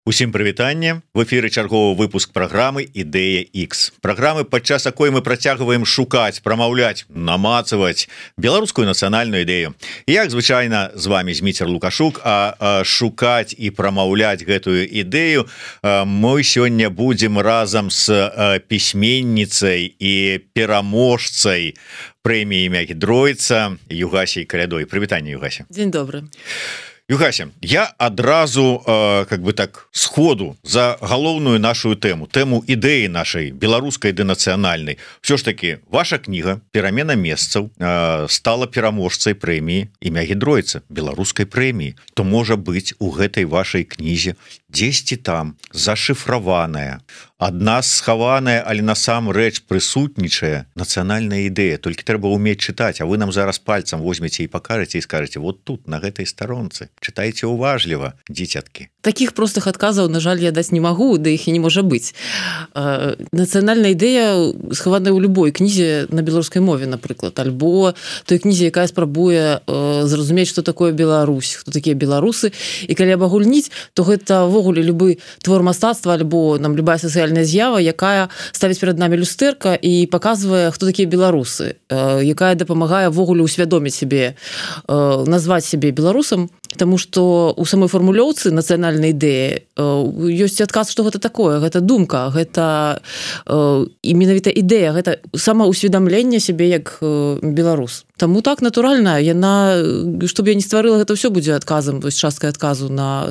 Усім прывітанне. В эфіры чарговы выпуск праграмы Ідэя X. Праграмы, падчас якой мы працягваем шукаць, прамаўляць, намацаваць беларускую нацыянальную ідэю. І як звычайна з вами Зміцер Лукашук, а шукаць і прамаўляць гэтую ідэю мы сёння будзем разам з пісьменніцай і пераможцай прэміі імя Гідройца Югасяй Калядой. Прывітанне, Югася. Дзень добры. Югася, я адразу как бы так сходу за галоўную нашу тэму ідэі нашай беларускай ды нацыянальнай. Все ж таки ваша кніга «Перамена месцаў» стала пераможцай прэміі імя Гідройца, беларускай прэміі. То можа быць у гэтай вашай кнізе дзесьці там зашыфраваная, ад нас схаваная, але насамрэч прысутнічае нацыянальная ідэя. Толькі трэба ўмець чытаць, а вы нам зараз пальцам возьмеце і пакажаце і скажаце: вот тут, на гэтай старонцы. Чытайце уважліва, дзіцяткі. Такіх простых адказаў, на жаль, я даць не магу, да іх і не можа быць. Нацыянальная ідэя схаваная ў любой кнізе на беларускай мове, напрыклад, альбо той кнізе, якая спрабуе зразумець, што такое Беларусь, хто такія беларусы. І калі абагульніць, то гэта ўвогуле любы твор мастацтва альбо нам любая сацыяльная з'ява, якая ставіць перад намі люстэрка і паказвае, хто такія беларусы, якая дапамагае ўвогуле ўсвядоміць сябе, назваць сябе беларусам. Таму што ў самой фармулёўцы нацыянальнай ідэі ёсць адказ, што гэта такое, гэта думка, гэта і менавіта ідэя, гэта самаўсведамленне сябе як беларус. Таму так, натуральна, яна, што б я не стварыла, гэта ўсё будзе адказам, то есть часткай адказу на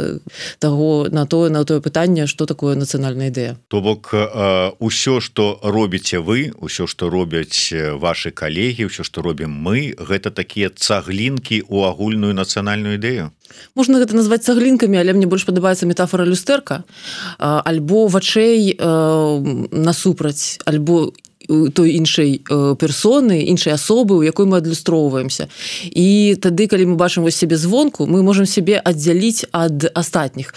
тое пытанне, што такое нацыянальная ідэя. То бок усё, што робіце вы, усё, што робяць вашы калегі, усё, што робім мы, гэта такія цаглінкі ў агульную нацыянальную ідэю. Можна гэта назваць цаглінкамі, але мне больш падабаецца метафора люстэрка, альбо вачэй насупраць, альбо той іншай персоны, іншай асобы, у якой мы адлюстроўваемся. І тады, калі мы бачым вось сябе звонку, мы можам сябе аддзяліць ад астатніх.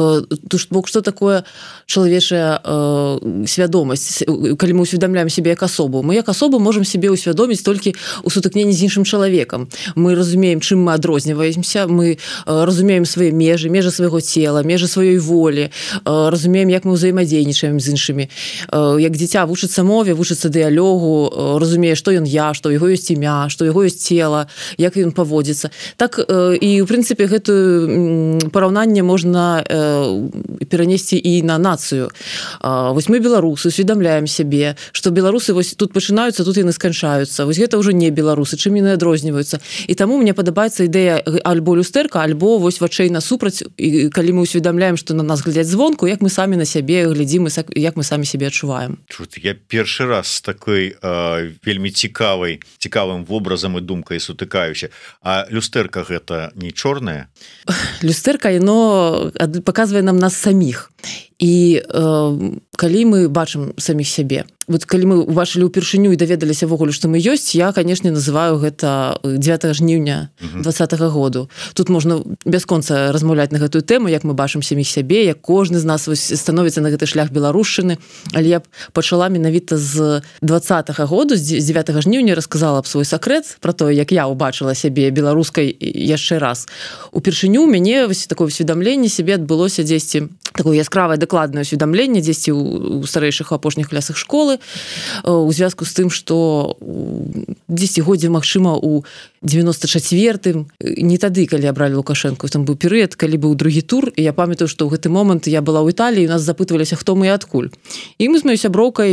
Бок, што такое чалавечая свядомасць, калі мы ўсведамляем сябе як асобу? Мы як асобу можам сябе ўсвядоміць толькі ў сутыкненні з іншым чалавекам. Мы разумеем, чым мы адрозніваемся, мы разумеем свае межы свайго цела, межы сваёй волі, разумеем, як мы ўзаемадзейнічаем з іншымі. Як дзіця вучыцца мове, вучыцца дыялогу, разумее, што ён я, што ў яго ёсць імя, што ў яго ёсць цела, як ён паводзіцца. Так і, ў прынцыпе, гэтае параўнанне можна перанесці і на нацыю. Вось мы беларусы, усведамляем сябе, што беларусы вось тут пачынаюцца, тут яны сканчаюцца. Вось гэта ўжо не беларусы, чым яны адрозніваюцца. І таму мне падабаецца ідэя альбо люстэрка, альбо вось вачэй насупраць, калі мы усведамляем, што на нас глядзяць звонку, як мы самі на сябе глядзім, як мы самі сябе адчуваем. Я першы раз з такой вельмі цікавым вобразам і думкай сутыкаюся. А люстэрка гэта не чорная? Люстэрка, яно паказвае нам нас саміх. І калі мы бачым саміх сябе, вот калі мы убачылі ўпершыню і даведаліся ввогуле, што мы ёсць, я, канешне, называю гэта 9 жніўня 2020 году. Тут можна бясконца размаўляць на гэтую тэму, як мы бачым саміх сябе, як кожны з нас становіцца на гэты шлях беларушчыны. Але я пачала менавіта з 2020 году, з 9 жніўня расказала б свой сакрэт пра тое, як я ўбачыла сябе беларускай яшчэ раз. Упершыню у мяне вось такое ўсведамленне сябе адбылося дзесьці, такое яскравае дакладнае ўсведамленне дзесьці ў старэйшых апошніх класах школы, у звязку з тым, што дзесьці годзе, магчыма, у 94-м, не тады, калі абралі Лукашэнку, там быў перыяд, калі быў другі тур, і я памятаю, што ў гэты момант я была ў Італіі, і нас запытваліся, хто мы і адкуль. І мы з маёй сяброўкай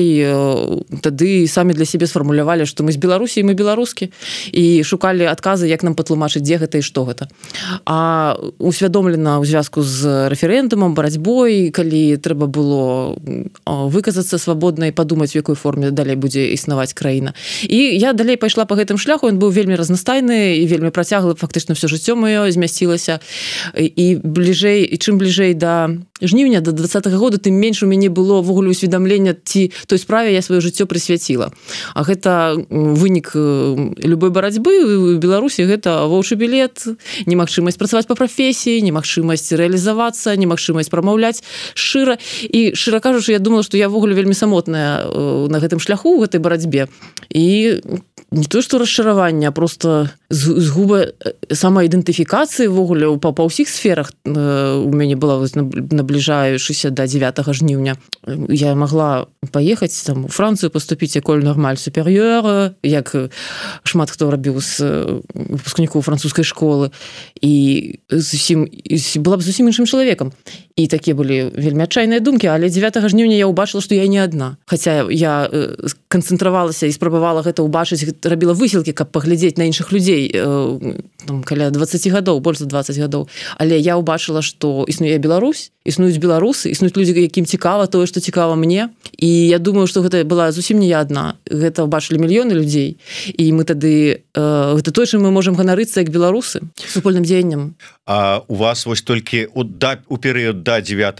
тады самі для сябе сфармулявалі, што мы з Беларусі, і мы беларускі, і шукалі адказы, як нам патлумачыць, дзе гэта і што гэта. А усвядомлена ў звязку з рэферэндумам, барацьбой, калі трэба было выказацца свабодна і падумаць, у якой форме далей будзе існаваць краіна. І я далей пайшла па гэтым шляху, ён быў вельмі разнастайны і вельмі працяглы, фактычна ўсё жыццё маё змясцілася. І чым бліжэй да жніўня, да 20-го года, тым менш у мяне было ўвогуле усведамлення, ці той справе я сваё жыццё прысвяціла. А гэта вынік любой барацьбы ў Беларусі, гэта воўчы білет, немагчымасць працаваць па прафесіі, немагчымасць рэалізавацца, немагчымасць прамаўляць шчыра. І, шчыра кажучы, я думала, што я ўвогуле вельмі самотная на гэтым шляху, у гэтай барацьбе. І не то, што расчараванне, а просто згуба самаідэнтыфікацыі ввогуле па ўсіх сферах. У мяне была набліжаючыся да 9 жніўня. Я магла паехаць там у Францыю, паступіць эколь нормаль суперыёр, як шмат хто рабіў з выпускнікоў французскай школы, і была б зусім іншым чалавекам. І такія былі вельмі адчайныя думкі, але 9 жніўня я ўбачыла, што я не адна. Хаця я канцэнтравалася і спрабавала гэта ўбачыць, рабіла высілкі, каб паглядзець на іншых людзей, там, каля 20 гадоў, больш за 20 гадоў. Але я ўбачыла, што існуе Беларусь, існуюць беларусы, існуюць людзі, якім цікава тое, што цікава мне. І я думаю, што гэта была зусім не я адна. Гэта ўбачылі мільёны людзей. І мы тады... Гэта тое, чым мы можам ганарыцца як беларусы супольным дзеяннем. А у вас вось толькі у перыяд да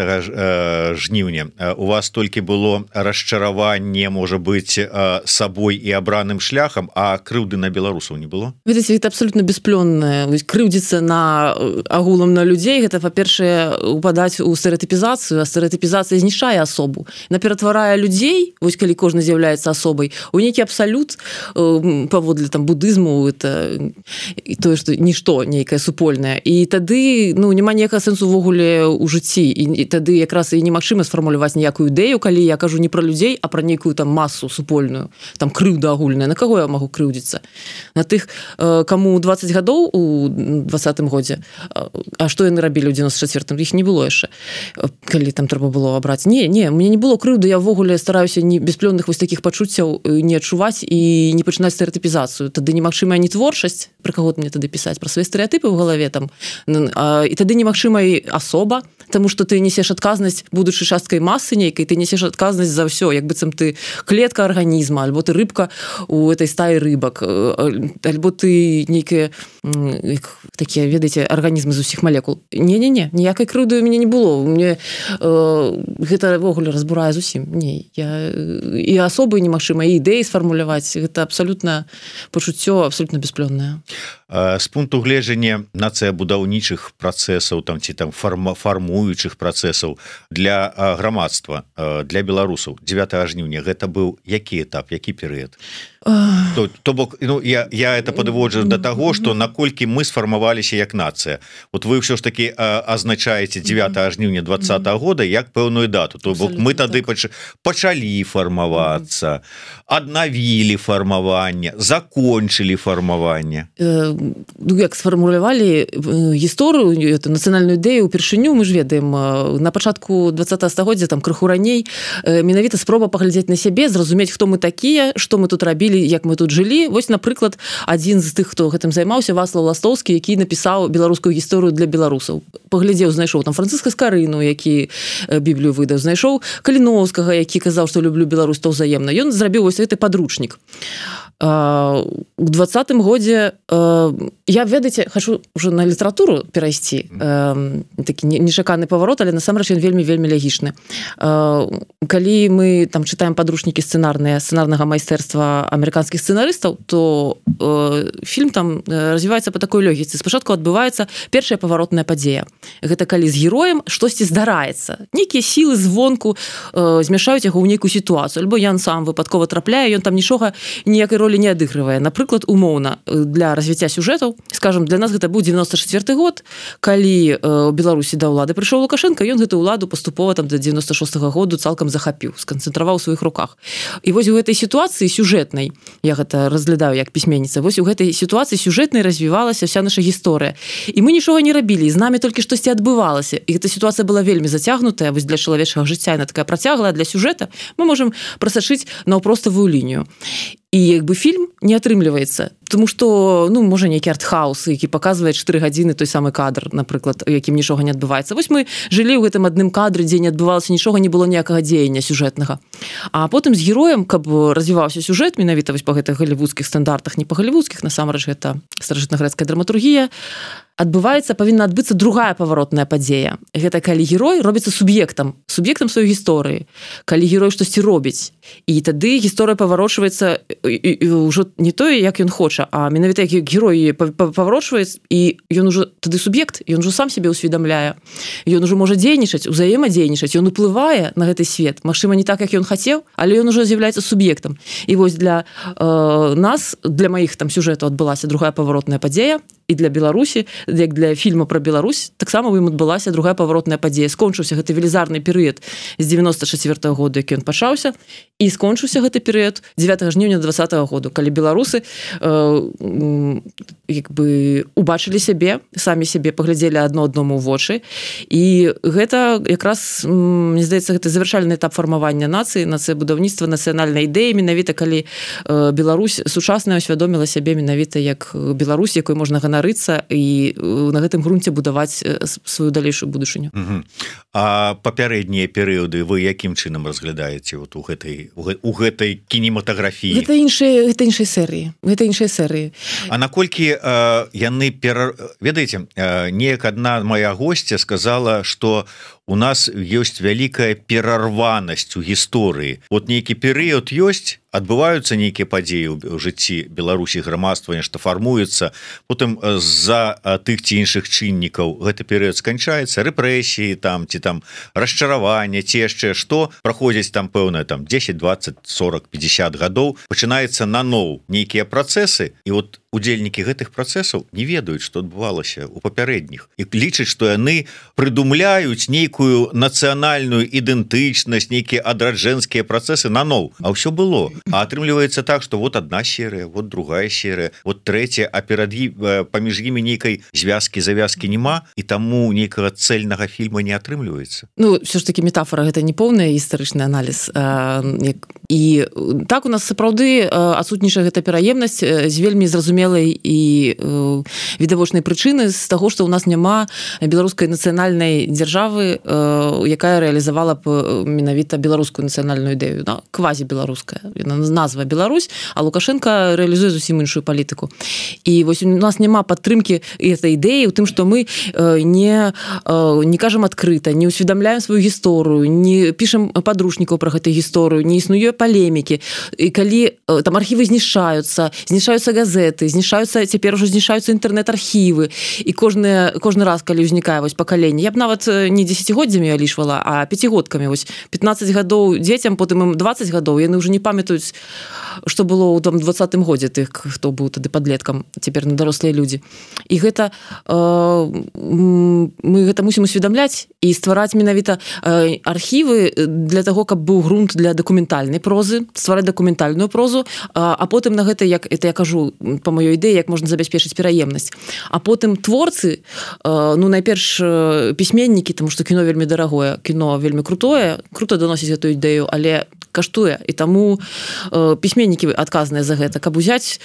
9 жніўня у вас толькі было расчараванне, можа быць, сабой і абраным шляхам, а крыўды на беларусаў не было? Ведаеце, гэта абсолютно бясплённае. Крыўдзіцца на агулам на людзей, гэта, па-першае, упадаць у стэрэатыпізацыю, а стэрэатыпізацыя знішчае асобу. Яна ператварае людзей, вось калі кожны з'яўляецца асобай, у нейкі абсалют паводле там будызму, это і тое, што нішто нейкае супольнае. І тады, няма ніякага сэнсу ўвогуле ў жыцці. І тады якраз і немагчыма сфармуляваць ніякую ідэю, калі я кажу не пра людзей, а пра нейкую там масу супольную, там крыўда агульная. На каго я магу крыўдзіцца? На тых, каму 20 гадоў у 20-м годзе. А што яны рабілі ў 94-м? Іх не было яшчэ. Калі там трэба было абраць. Не, мне не было крыўды, я ўвогуле стараюся бясплённых вось такіх пачуццяў не адчуваць і не пачынаць стэрэатыпізацыю. Тады немагчымая не творчасць, пра каго мне тады пісаць, пра свае стэрэатыпы ў галаве там. І тады немагчыма і асоба, таму што ты несеш адказнасць, будучы часткай масы нейкай, ты несеш адказнасць за ўсё, як быццам ты клетка арганізма, альбо ты рыбка у этой стаі рыбак, альбо ты нейкія такія, ведаеце, арганізмы з усіх малекул. Не, ніякай крыўды у мяне не было. Мне гэта ввогуле разбурае зусім. Не, і асобы немагчыма, і ідэі сфармуляваць. Гэта абсалютна пачуццё абсолютно бясплённае. З пункту гледжання нацыябудаўнічых працэсаў там ці там фармуючых працэсаў для грамадства, для беларусаў 9 жніўня гэта быў які этап, які перыяд? То бок, я это падводжу да таго, што наколькі мы сфармаваліся як нацыя. Вот вы ўсё ж такі азначаеце 9 жніўня 20-го года як пэўную дату. То бок мы тады пачалі фармавацца, аднавілі фармаванне, закончылі фармаванне. Як сфармулявалі гісторыю, нацыянальную ідэю ўпершыню, мы ж ведаем, на пачатку 20-го стагоддзя, там крыху раней, менавіта спроба паглядзець на сябе, зразумець, хто мы такія, што мы тут рабілі, як мы тут жылі. Вось, напрыклад, адзін з тых, хто гэтым займаўся, Вацлаў Ластоўскі, які напісаў беларускую гісторыю для беларусаў. Паглядзеў, знайшоў там Францыска Скарыну, які Біблію выдаў, знайшоў Каліноўскага, які казаў, што люблю Беларусь, то ўзаемна. Ён зрабіў вось гэты падручнік. У 20-м годзе я, ведаеце, хачу ўжо на літаратуру перайсці. Такі нечаканы паварот, але насамрэч ён вельмі лягічны. Калі мы там чытаем падручнікі сцэнарнага майстэрства амерыканскіх сцэнарыстаў, то фільм там развіваецца па такой логіцы. Спачатку адбываецца першая паваротная падзея. Гэта калі з героем штосьці здараецца. Нейкія сілы звонку змяшаюць яго ў нейкую сітуацыю. Альбо ён сам выпадкова трапляе, ён там нічога, ніякай ролі не адыгрывае. Напрыклад, умоўна, для развіцця сюжэтаў, скажам, для нас гэта быў 94-й год, калі у Беларусі да ўлады прыйшоў Лукашенко, ён гэту ўладу паступова там да 96-го году цалкам захапіў, сканцэнтраваў у сваіх руках. І вось у гэтай сітуацыі сюжэтнай, я гэта разглядаю як пісьменніца, вось у гэтай сітуацыі сюжэтнай развівалася вся наша гісторыя. І мы нічога не рабілі, і з намі толькі штосьці адбывалася. І гэта сітуацыя была вельмі зацягнутая, вось для чалавечага жыцця яна такая працяглая, для сюжэта мы можам прасачыць наўпроставую лінію. І як бы фільм не атрымліваецца, тому што, можа нейкі артхаус, які паказвае 4 гадзіны той самы кадр, напрыклад, у якім нічога не адбываецца. Вось мы жылі ў гэтым адным кадры, дзе не адбывалася нічога, не было ніякага дзеяння сюжэтнага. А потым з героем, каб развіваўся сюжэт, менавіта вось па гэтых галівудскіх стандартах, не па галівудскіх, насамрэч гэта старажытнагрэцкая драматургія, павінна адбыцца другая паваротная падзея. Гэта калі герой робіцца суб'ектам сваёй гісторыі, калі герой штосьці робіць. І тады гісторыя паварочваецца ўжо не тое, як ён хоча, хоча, а менавіта які герой паварочваецца, і ён ужо тады суб'ект, ён ужо сам сябе ўсведамляе, ён ужо можа дзейнічаць, узаемадзейнічаць, ён уплывае на гэты свет, магчыма, не так, як ён хацеў, але ён ужо з'яўляецца суб'ектам. І вось для нас, для маіх там сюжэтаў адбылася другая паваротная падзея, і для Беларусі, як для фільма пра Беларусь, таксама ім адбылася другая паваротная падзея. Скончыўся гэты велізарны перыяд з 94-го года, які ён пачаўся, і скончыўся гэты перыяд 9 жніўня 20-го году, калі беларусы як бы убачылі сябе, самі сябе паглядзелі аднаму ў вочы, і гэта якраз, мне здаецца, гэта завяршальны этап фармавання нацыі, нацыябудаўніцтва, нацыянальнай ідэі, менавіта калі Беларусь сучасная усвядоміла сябе менавіта як Беларусь, якой можна ганарыцца і на гэтым грунце будаваць сваю далейшую будучыню. А папярэднія перыяды вы якім чынам разглядаеце вот у гэтай кінематаграфіі? Гэта іншыя серыі. А наколькі яны ведаеце, неяк адна моя госця сказала, што у нас ёсць вялікая перарванасць у гісторыі. Вот нейкі перыяд ёсць, адбываюцца нейкія падзеі ў жыцці Беларусі, грамадства, нешта фармуецца, потым з-за тых ці іншых чыннікаў гэты перыяд сканчаецца, рэпрэсіі там, ці там расчараванне, ці яшчэ што, праходзіць там пэўна там 10, 20, 40, 50 гадоў, пачынаецца наноў нейкія працэсы, і вот удзельнікі гэтых працэсаў не ведаюць, што адбывалася ў папярэдніх, і лічаць, што яны прыдумляюць нейкую нацыянальную ідэнтычнасць, нейкія адраджэнскія працэсы наноў, а ўсё было. А атрымліваецца так, што вот одна серыя, вот другая серыя, вот трэцяя, а паміж імі нейкай завязкі няма, і таму нейкага цэльнага фільма не атрымліваецца. Ну, все ж таки метафора гэта не поўны гістарычны аналіз. І так у нас сапраўды адсутнічае гэта пераемнасць з вельмі зразумелай і відавочнай прычыны з таго, што ў нас няма беларускай нацыянальнай дзяржавы, якая рэалізавала б менавіта беларускую нацыянальную ідэю, квазібеларуская. Назва Беларусь, а Лукашенко рэалізуе зусім іншую палітыку. І вось у нас няма падтрымкі гэтай ідэі ў тым, што мы не кажам адкрыта, не ўсведамляем сваю гісторыю, не пішам падручнікаў пра гэтую гісторыю, не існуе палемікі. І калі там архівы знішчаюцца газеты, цяпер ужо знішчаюцца інтэрнэт-архівы, і кожны раз, калі ўзнікае вось пакаленне, я б нават не 10годдзямі лічвала, а 5годкамі, вось 15 гадоў дзецям, потым ім 20 гадоў, яны ўжо не памятаюць, што было ў там 20-м годзе тых, хто быў тады падлеткам, цяпер на дарослыя людзі. І гэта мы гэта мусім усведамляць і ствараць менавіта архівы для таго, каб быў грунт для дакументальнай прозы, ствараць дакументальную прозу, а потым на гэта, як это я кажу па маёй ідэі, як можна забяспечыць пераемнасць. А потым творцы, найперш пісьменнікі, таму што кіно вельмі дарагое, кіно вельмі крута даносіць гэтую ідэю, але каштуе, і таму пісьменнікі адказныя за гэта, каб узяць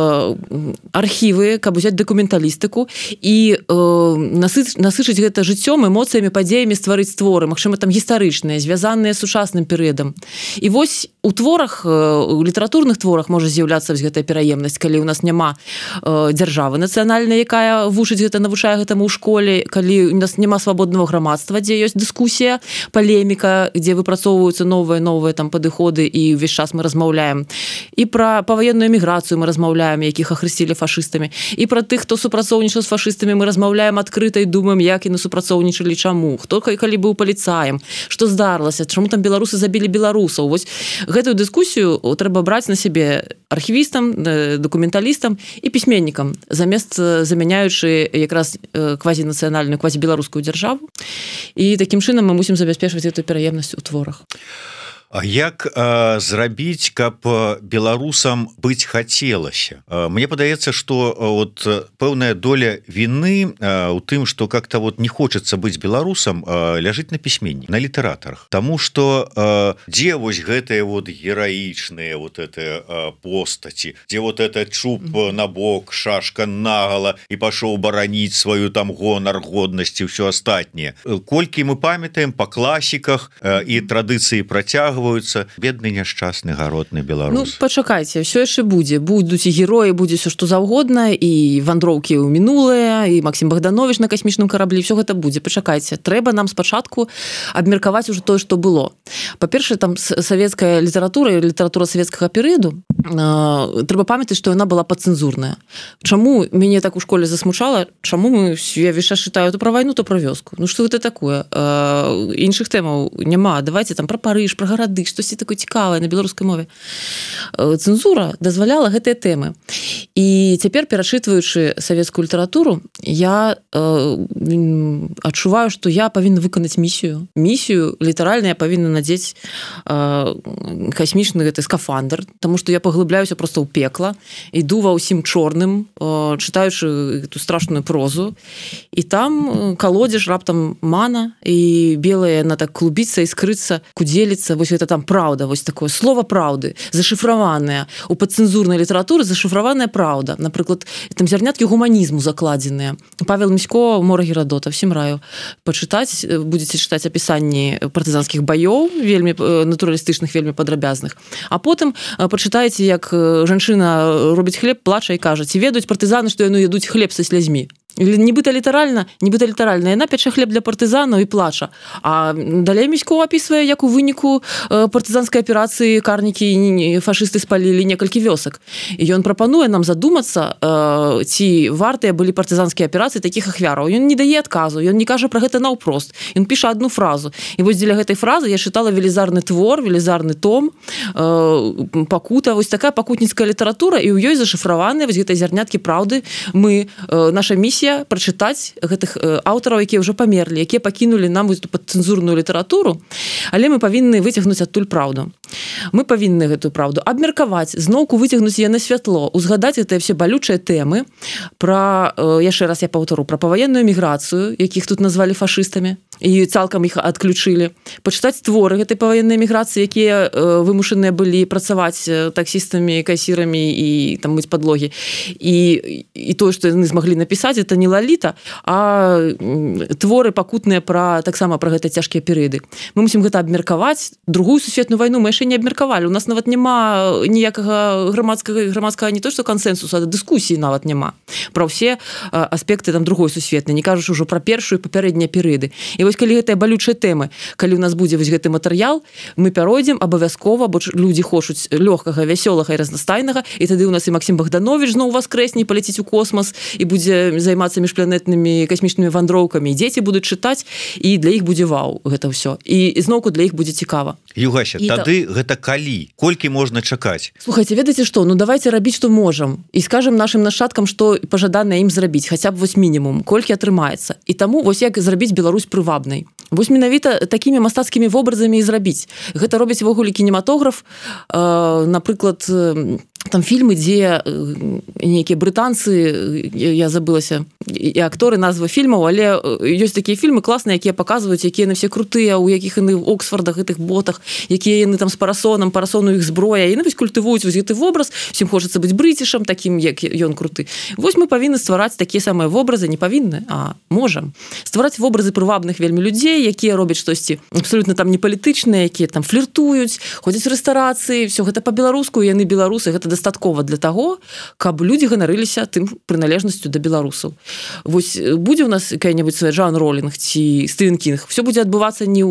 архівы, каб узяць дакументалістыку і насычыць гэта жыццём, эмоцыямі, падзеямі, стварыць творы, магчыма, там гістарычныя, звязаныя з сучасным перыядам. І вось у творах, у літаратурных творах можа з'яўляцца гэтая пераемнасць, калі ў нас няма дзяржавы нацыянальнай, якая вучыць гэта, навучае гэтаму ў школе, калі у нас няма свабоднага грамадства, дзе ёсць дыскусія, палеміка, дзе выпрацоўваюцца новыя там падыходы, і ўвесь час мы размаўляем. І пра паваенную эміграцыю мы размаўляем, якіх ахрысцілі фашыстамі. І пра тых, хто супрацоўнічаў з фашыстамі, мы размаўляем адкрыта і думаем, як яны супрацоўнічалі, чаму, хто калі быў паліцаем, што здарылася, чаму там беларусы забілі беларусаў. Вось гэтую дыскусію трэба браць на сябе архівістам, дакументалістам і пісьменнікам, замест замяняючы якраз квазінацыянальную, квазібеларускую дзяржаву. І такім чынам мы мусім забяспечваць гэтую пераемнасць у творах. А як зрабіць, каб беларусам быць хацелася? Мне падаецца, што вот пэўная доля віны у тым, што как-то вот не хочацца быць беларусам, ляжыць на пісьменні, на літаратарах. Таму што дзе вось гэтыя вот гераічныя вот этыя постаці, дзе вот этот чуб на бок, шашка нагала і пашоў бараніць сваю там гонар, годнасць і ўсё астатняе. Колькі мы памятаем па класіках і традыцыі працягваюць, бедны няшчасны гаротны беларус. Ну, пачакайце, ўсё яшчэ будуць і героі, будзе ўсё што заўгодна, і вандроўкі ў мінулае, і Максім Богданович на касмічным караблі, ўсё гэта будзе. Пачакайце, трэба нам спачатку абмеркаваць ужо тое, што было. Па-першае, там савецкая літаратура і літаратура савецкага перыяду, трэба памятаць, што яна была падцэнзурная. Чаму мяне так у школе засмучала, чаму я весь час чытаю то пра вайну, то пра вёску? Ну што гэта такое? Іншых тэмаў няма. Давайте там пра Парыж, пра гарады, штосьці такое цікавае на беларускай мове. Цэнзура дазваляла гэтыя тэмы. І цяпер, перачытваючы савецкую літаратуру, я адчуваю, што я павінна выканаць місію. Місію літаральна я павінна надзець касмічны гэты скафандр, таму што я паглыбляюся просто ў пекла, іду ва ўсім чорным, чытаючы эту страшную прозу, і там калодзеш раптам мана, і белая яна так клубіцца, іскрыцца, кудзеліцца, вось гэта там праўда, вось такое слово праўды, зашыфраванае. У падцэнзурнай літаратуры зашыфраваная праўда. Напрыклад, там зярняткі гуманізму закладзеныя. Павел Місько, «Мора Герадота», всім раю пачытаць, будзеце чытаць апісанні партызанскіх баёў, вельмі натуралістычных, вельмі падрабязных. А потым пачытаеце, як жанчына робіць хлеб, плача і кажа: ці ведаюць партызаны, што яны ядуць хлеб са слязьмі? Нібыта літаральна, яна пячэ хлеб для партызанаў і плача. А далей Місько апісвае, як у выніку партызанскай аперацыі карнікі фашысты спалілі некалькі вёсак. І ён прапануе нам задумацца, ці вартыя былі партызанскія аперацыі такіх ахвяраў. Ён не дае адказу, ён не кажа пра гэта наўпрост. Ён піша адну фразу. І вось дзеля гэтай фразы я чытала велізарны твор, велізарны том, пакута, вось такая пакутніцкая літаратура, і ў ёй зашыфраваныя вось гэтыя зярняткі праўды. Наша місія прачытаць гэтых аўтараў, якія ўжо памерлі, якія пакінулі нам эту падцэнзурную літаратуру, але мы павінны выцягнуць адтуль праўду. Мы павінны гэтую праўду абмеркаваць, зноўку выцягнуць яе на святло, узгадаць гэтыя все балючыя тэмы пра, яшчэ раз я паўтару, пра паваенную міграцыю, якіх тут назвалі фашыстамі, і цалкам іх адключылі, пачытаць творы гэтай паваеннай міграцыі, якія вымушаныя былі працаваць таксістамі, касірамі і там мыць падлогі. І тое, што яны змаглі напісаць, это не Лаліта, а творы пакутныя таксама пра гэтыя цяжкія перыяды. Мы мусім гэта абмеркаваць. Другую сусветную вайну мы яшчэ не абмеркавалі. У нас нават няма ніякага грамадскага не то што кансэнсуса, а дыскусіі нават няма пра ўсе аспекты там другой сусветнай, не кажучы ўжо пра першую і папярэднія перыяды. І вось калі гэтыя балючыя тэмы, калі ў нас будзе вось гэты матэрыял, мы пяройдзем абавязкова, бо людзі хочуць лёгкага, вясёлага і разнастайнага, і тады ў нас і Максім Богданович зноў воскрэсне, паляціць у космас і будзе займацца міжпланетнымі касмічнымі вандроўкамі, і дзеці будуць чытаць, і для іх будзе вау гэта ўсё. І зноўку для іх будзе цікава. Югася, тады гэта калі? Колькі можна чакаць? Слухайце, ведаеце што? Ну давайте рабіць, што можам. І скажам нашым нашчадкам, што пажадана ім зрабіць, хаця б вось мінімум, колькі атрымаецца. І таму вось як зрабіць Беларусь прывабнай. Вось менавіта такімі мастацкімі вобразамі і зрабіць. Гэта робіць ввогуле кінематограф, напрыклад, там фільмы, дзе нейкія брытанцы, я забылася, і акторы назвы фільмаў, але ёсць такія фільмы класныя, якія паказваюць, якія яны все крутыя, у якіх яны в Оксфордах, гэтых ботах, якія яны там з парасону іх зброя, і яны вось культывуюць вось гэты вобраз, всім хочацца быць брыцішам, такім, як ён круты. Вось мы павінны ствараць такія самыя вобразы, не павінны, а можам. Ствараць вобразы прывабных вельмі людзей, якія робяць штосьці абсолютна там не палітычныя, якія там фліртуюць, ходзяць у рэстарацыі, все гэта па-беларуску, яны беларусы, гэта дастаткова для таго, каб людзі ганарыліся тым прыналежнасцю да беларусаў. Вось будзе ў нас якая-небудзь Джоан Роўлінг ці Стывен Кінг, все будзе адбывацца не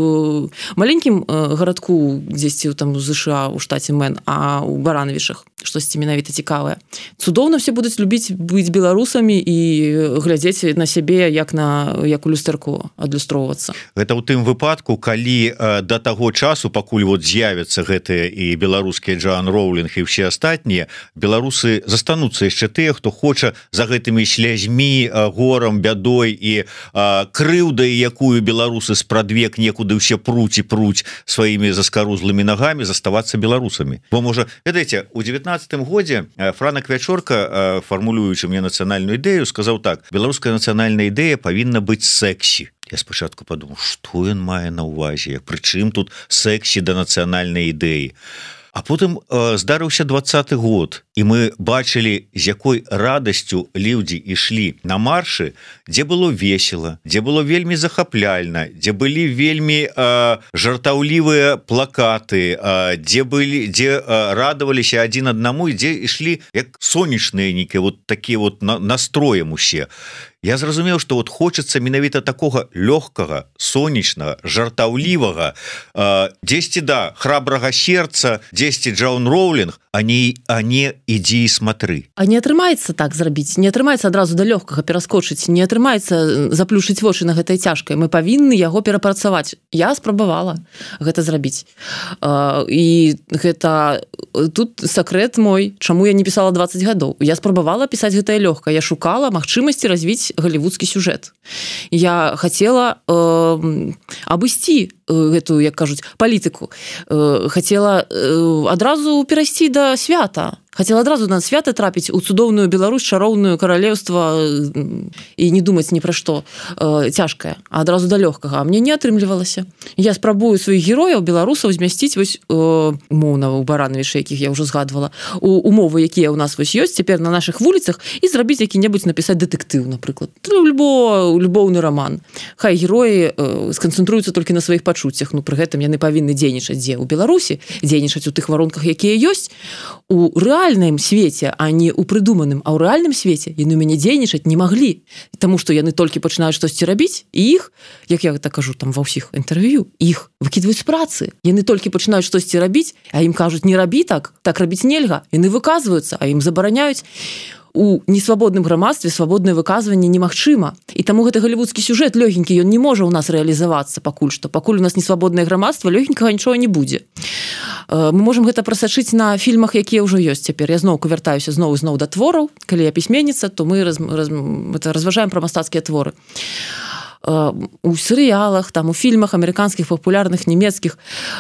ў маленькім гарадку дзесьці там у ЗША, у штаце Мэн, а ў Баранавішах, штосьці менавіта цікавае. Цудоўна все будуць любіць быць беларусамі і глядзець на сябе, як у люстэрку адлюстроўвацца. Гэта ў тым выпадку, калі да таго часу, пакуль вот з'явяцца гэтыя і беларускія Джоан Роўлінг і ўсе астатнія, беларусы застануцца яшчэ тыя, хто хоча за гэтымі слязьмі, горам, бядой і крыўдай, якую беларусы спрадвек некуды ўсе пруць і пруць сваімі заскарузлымі нагамі, заставацца беларусамі. Бо можа, ведаеце, у 19-м годзе Франак Вячорка, фармулюючы мне нацыянальную ідэю, сказаў так: беларуская нацыянальная ідэя павінна быць сэксі. Я спачатку падумаў, што ён мае на ўвазе, прычым тут сэксі да нацыянальнай ідэі. А потым здарыўся 20-й год, і мы бачылі, з якой радасцю людзі ішлі на маршы, дзе было весела, дзе было вельмі захапляльна, дзе былі вельмі жартаўлівыя плакаты, дзе радаваліся адзін аднаму, і дзе ішлі як сонечныя нейкія вот такія вот настроем усе. я зразумеў, што вот хочацца менавіта такога лёгкага, сонечнага, жартаўлівага, дзесьці да храбрага сердца, дзесьці Джоан Роулінг, а не ідзі і смотры. А не атрымаецца так зрабіць, не атрымаецца адразу да лёгкага пераскочыць, не атрымаецца заплюшыць вочы на гэтай цяжкай. Мы павінны яго перапрацаваць. Я спрабавала гэта зрабіць. І гэта тут сакрэт мой, чаму я не пісала 20 гадоў. Я спрабавала пісаць гэтае лёгка. Я шукала магчымасці развіць галівудскі сюжэт. Я хацела абысці гэтую, як кажуць, палітыку. Хацела адразу перайсці да свята. Хацела адразу на свята трапіць у цудоўную Беларусь, чароўную каралеўства і не думаць ні пра што цяжкае, а адразу да лёгкага. А мне не атрымлівалася. Я спрабую сваіх герояў, беларусаў змясціць вось умоўна ў Барановіча, якіх я ўжо згадвала, у умовы, якія ў нас вось ёсць цяпер на нашых вуліцах, і зрабіць які-небудзь напісаць дэтэктыў, напрыклад. Любоўны раман. Хай героі сканцэнтруюцца толькі на сваіх пачуццях, ну пры гэтым яны павінны дзейнічаць дзе? У Беларусі, дзейнічаць у тых варунках, якія ёсць, у рэальным свеце, а не ў прыдуманым, а ў рэальным свеце яны ў мяне дзейнічаць не маглі, таму што яны толькі пачынаюць штосьці рабіць, і іх, як я так кажу там ва ўсіх інтэрв'ю, іх выкідваюць з працы. Яны толькі пачынаюць штосьці рабіць, а ім кажуць, не рабі так рабіць нельга. Яны выказваюцца, а ім забараняюць. У несвабодным грамадстве свабоднае выказванне немагчыма. І таму гэты галівудскі сюжэт лёгенькі, ён не можа ў нас рэалізавацца пакуль што. Пакуль у нас несвабоднае грамадства, лёгенькага нічога не будзе. Мы можам гэта прасачыць на фільмах, якія ўжо ёсць цяпер. Я зноўку вяртаюся зноў да твораў. Калі я пісьменніца, то мы разважаем пра мастацкія творы. У серыялах, там, у фільмах амерыканскіх, папулярных, нямецкіх,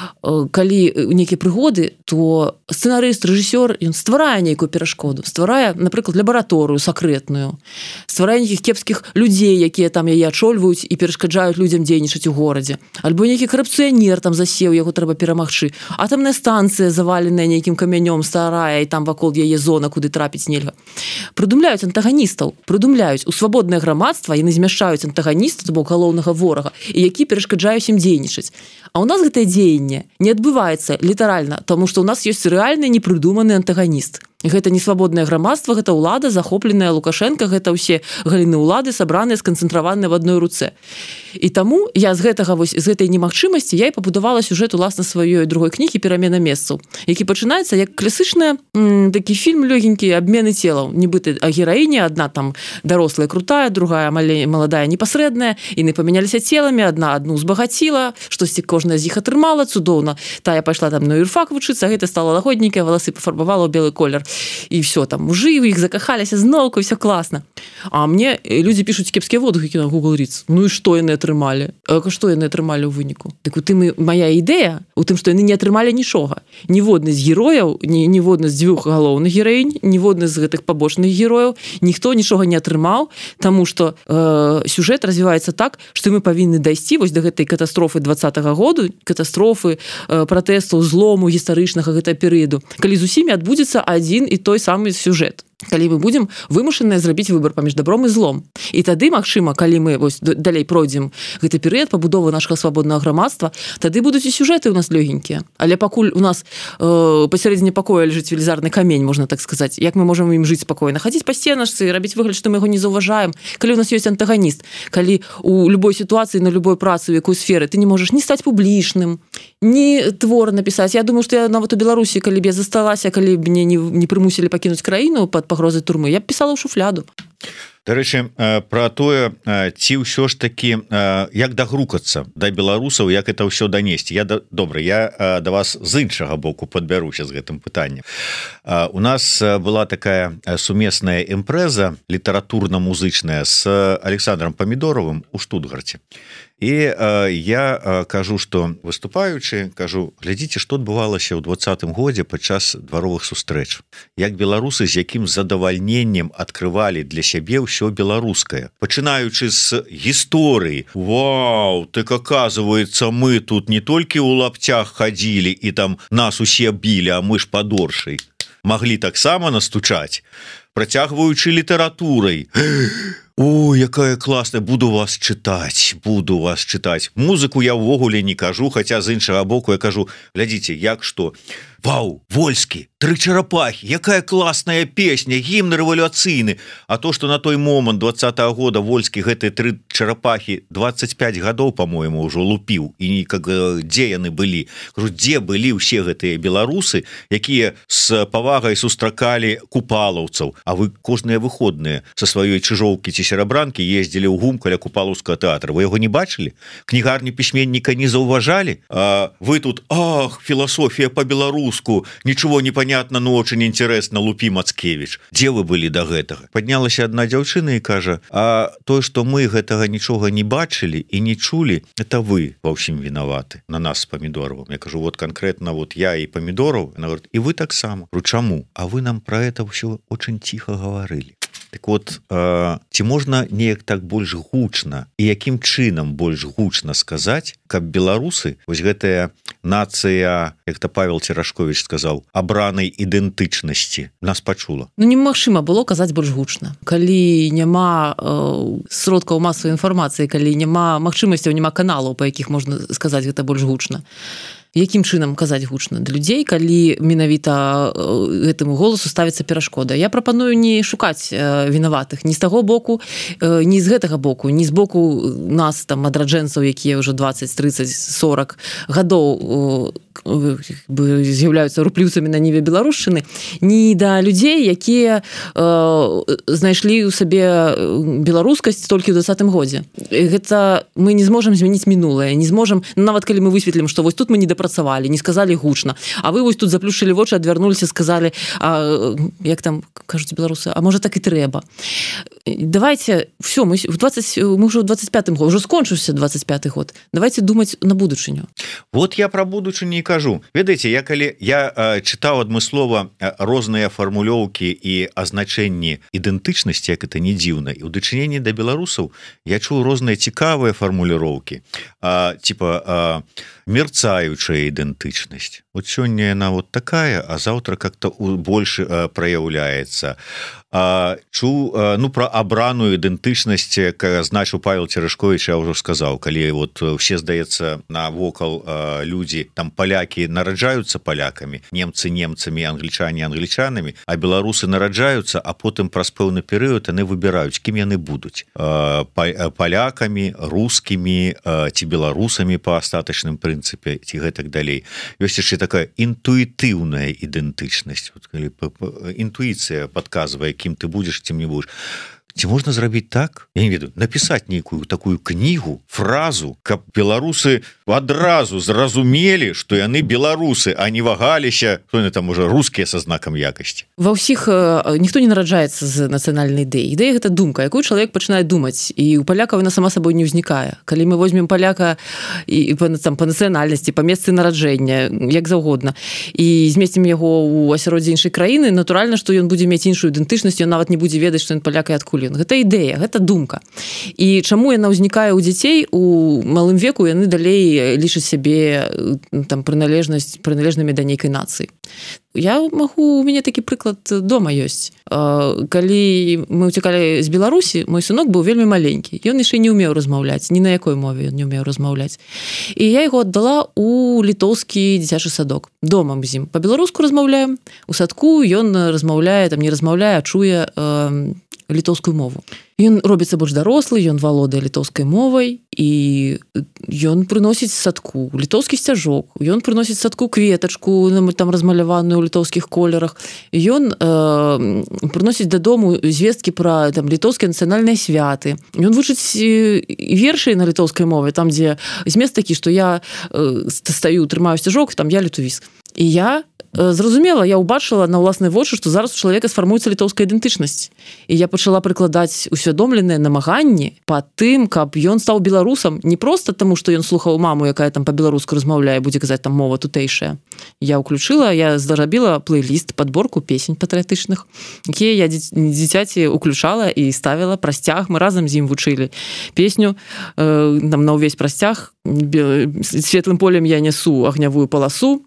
калі нейкія прыгоды, то сцэнарыст, рэжысёр, ён стварае нейкую перашкоду, стварае, напрыклад, лабараторыю сакрэтную, стварае нейкіх кепскіх людзей, якія там яе ачольваюць і перашкаджаюць людзям дзейнічаць у горадзе. Альбо нейкі карупцыянер там засеў, яго трэба перамагчы. Атамная станцыя, заваленая нейкім камянём, старая, і там вакол яе зона, куды трапіць нельга. Прыдумляюць антаганістаў, у свабоднае грамадства, яны змяшчаюць антаганіста, з боку галоўнага ворага, і які перашкаджаюць ім дзейнічаць. А ў нас гэтае дзеянне не адбываецца літаральна, таму што ў нас ёсць рэальны непрыдуманы антаганіст. Гэта несвабоднае грамадства, гэта ўлада, захопленая Лукашенко, гэта ўсе галіны ўлады, сабраныя, сканцэнтраваныя в адной руцэ. І таму я з гэтай немагчымасці я і пабудавала сюжэт уласна сваёй другой кнігі «Перамена месцаў», які пачынаецца як класычны такі фільм лёгенькі абмены целаў. Нібыта гераіня, адна там дарослая крутая, другая маладая непасрэдная, і яны памяняліся целамі, адну збагаціла, штосьці кожная з іх атрымала, цудоўна. Тая пайшла там на юрфак вучыцца, гэта стала лагодненькая, валасы пафарбавала ў белы колер. І все, там мужы у іх закахаліся зноўку, все класна. А мне людзі пішуць кепскія водгукі на Google Reads. Ну і што яны атрымалі? Што яны атрымалі ў выніку? Дык у тым мая ідэя, у тым, што яны не атрымалі нічога. Ніводны з герояў, ніводны з дзвюх галоўных гераінь, ніводны з гэтых пабочных герояў, ніхто нічога не атрымаў, таму што сюжэт развіваецца так, што мы павінны дайсці вось да гэтай катастрофы 20-го году, катастрофы пратэстаў, злому гістарычнага гэтага перыяду, калі з усімі адбудзецца адзін і той самы сюжэт. Калі мы будзем вымушаныя зрабіць выбар паміж добром і злом. І тады, магчыма, калі мы вось далей пройдзем гэты перыяд пабудовы нашага свабоднага грамадства, тады будуць і сюжэты ў нас лёгенькія. Але пакуль у нас пасярэдзіне пакоя ляжыць велізарны камень, можна так сказаць, як мы можам ім жыць спакойна? Хадзіць па сценачцы, рабіць выгляд, што мы яго не заўважаем, калі у нас ёсць антаганіст, калі у любой сітуацыі, на любой працы, у якой сферы ты не можаш ні стаць публічным, ні твор напісаць. Я думаю, што я нават у Беларусі, калі б я засталася, калі б мне не прымусілі пакінуць краіну пад пагрозай турмы, я б пісала ў шуфляду. Дарэчы, пра тое, ці ўсё ж такі як дагрукацца да беларусаў, як это ўсё данесці. Я да вас з іншага боку падбяруся з гэтым пытаннем. У нас была такая сумесная імпрэза літаратурна-музычная з Александром Памідоровым у Штутгарце. І я кажу, што выступаючы, кажу, глядзіце, што адбывалася ў 20-м годзе падчас дваровых сустрэч. Як беларусы з якім задавальненнем адкрывалі для сябе ўсё беларускае. Пачынаючы з гісторыі. Вау, так оказывается, мы тут не толькі ў лаптях хадзілі і там нас усе білі, а мы ж падоршай. Маглі таксама настучаць. працягваючы літаратурай. О, якая класная, буду вас чытаць. Музыку я ўвогуле не кажу, хаця з іншага боку я кажу, глядзіце, як што. Вау, Вольскі, 3 чарапахі, якая класная песня, гімн рэвалюцыйны. А то, што на той момант 20-го года Вольскі гэтыя 3 чарапахі 25 гадоў, по-моему, ўжо лупіў. І дзе яны былі? Кажу, дзе былі ўсе гэтыя беларусы, якія з павагай сустракалі купалаўцаў, а вы кожныя выходныя са сваёй чыжоўкі ці серабранкі ездзілі ў гум каля купалаўскага тэатра. Вы яго не бачылі? Кнігарню пісьменніка не заўважалі? А вы тут, ах, філасофія по-беларуску, ничего не понятно, но очень интересно, Лупі Мацкевич. Дзе вы былі до гэтага? Паднялася одна дзяўчына і кажа, а то, што мы гэтага нічога не бачылі і не чулі, это вы ва ўсім вінаваты, на нас з Памідоровым. Я кажу, вот конкретно вот я и Памідоров. Она говорит, и вы таксама. Чаму? А вы нам про это все очень тихо говорили. Так вот, ці можна неяк так больш гучна і якім чынам больш гучна сказаць, каб беларусы, вось гэтая нацыя, як то Павел Церашкович сказаў, абранай ідэнтычнасці, нас пачула. Ну, немагчыма было казаць больш гучна. Калі няма сродкаў масавай інфармацыі, калі няма магчымасцяў, няма каналаў, па якіх можна сказаць гэта больш гучна. Якім чынам казаць гучна да людзей, калі менавіта гэтаму голасу ставіцца перашкода. Я прапаную не шукаць вінаватых ні з таго боку, ні з гэтага боку, ні з боку нас, там, адраджэнцаў, якія ўжо 20, 30, 40 гадоў з'яўляюцца рупліўцамі на ніве беларушчыны, ні да людзей, якія знайшлі ў сабе беларускасць толькі ў 20-м годзе. Гэта мы не зможам змяніць мінулае, не зможам, нават калі мы высветлім, што вось тут мы не дапрацавалі, не сказалі гучна, а вы вось тут заплюшчылі вочы, адвярнуліся, сказалі, як там кажуць беларусы, а можа так і трэба. Давайте, все, мы ўжо ў 25-м год, ўжо скончыўся 25-й год. Давайте думаць на будучыню. Вот я про будучыню і кажу. Ведаеце, я чытаў адмыслова розныя фармулёўкі і азначэнні ідэнтычнасці, як это не дзіўна, і ў дачыненні да беларусаў я чуў розныя цікавыя фармуліроўкі, типа мерцаючая ідэнтычнасць. Вот сёння яна вот такая, а заўтра как-то больш праяўляецца. Чуў, ну, про абраную ідэнтычнасць, значыў Павел Церашкович, я ўжо сказаў, калі вот все, здаецца, навокал людзі, там палякі нараджаюцца палякамі, немцы немцамі, англічане англічанамі, а беларусы нараджаюцца, а потым праз пэўны перыяд яны выбіраюць, кім яны будуць. Палякамі, рускімі ці беларусамі па астатачным прынцыпе, ці гэтак далей. Ёсць яшчэ такая інтуітыўная ідэнтычнасць. Інтуіцыя падказвае, кім ты будзеш, кім не будзеш. Ці можна зрабіць так? Я не ведаю, напісаць нейкую такую кнігу, фразу, каб беларусы адразу зразумелі, што яны беларусы, а не вагаліся, што яны там уже рускія са знакам якасці. Ва ўсіх ніхто не нараджаецца з нацыянальнай ідэі. Ідэя гэта думка, якую чалавек пачынае думаць, і у палякаў яна сама сабой не ўзнікае. Калі мы возьмем паляка і па нацыянальнасці, па месцы нараджэння, як заўгодна, і змесцім яго ў асяроддзі іншай краіны, натуральна, што ён будзе мець іншую ідэнтычнасць, ён нават не будзе ведаць, што ён паляк і адкуль. Гэта ідэя, гэта думка. І чаму яна ўзнікае ў дзяцей, у малым веку яны далей лічаць сябе там прыналежнымі да нейкай нацыі. У мяне такі прыклад дома ёсць. Калі мы ўцякалі з Беларусі, мой сынок быў вельмі маленькі. Ён яшчэ не ўмеў размаўляць, ні на якой мове ён не ўмеў размаўляць. І я яго аддала ў літоўскі дзіцячы садок. Дома мы з ім па-беларуску размаўляем, у садку ён размаўляе, там не размаўляе, а чуе літоўскую мову. Ён робіцца больш дарослы, ён валодае літоўскай мовай, і ён прыносіць садку літоўскі сцяжок, ён прыносіць садку кветачку, там размаляваную ў літоўскіх колерах, ён прыносіць дадому звесткі пра там літоўскія нацыянальныя святы. Ён вучыць вершы на літоўскай мове, там, дзе змест такі, што я стаю, трымаю сцяжок, там я літувіс. І я зразумела, я ўбачыла на ўласныя вочы, што зараз у чалавека сфармуецца літоўская ідэнтычнасць. І я пачала прыкладаць усвядомленыя намаганні па тым, каб ён стаў беларусам не проста таму, што ён слухаў маму, якая там па-беларуску размаўляе, будзе казаць там мова тутэйшая. Я зрабіла плейліст, падборку песень патрыятычных, якія я дзіцяці уключала і ставіла прасцяг. Мы разам з ім вучылі песню там на ўвесь прасцяг. Светлым полем я нясу агнявую паласу,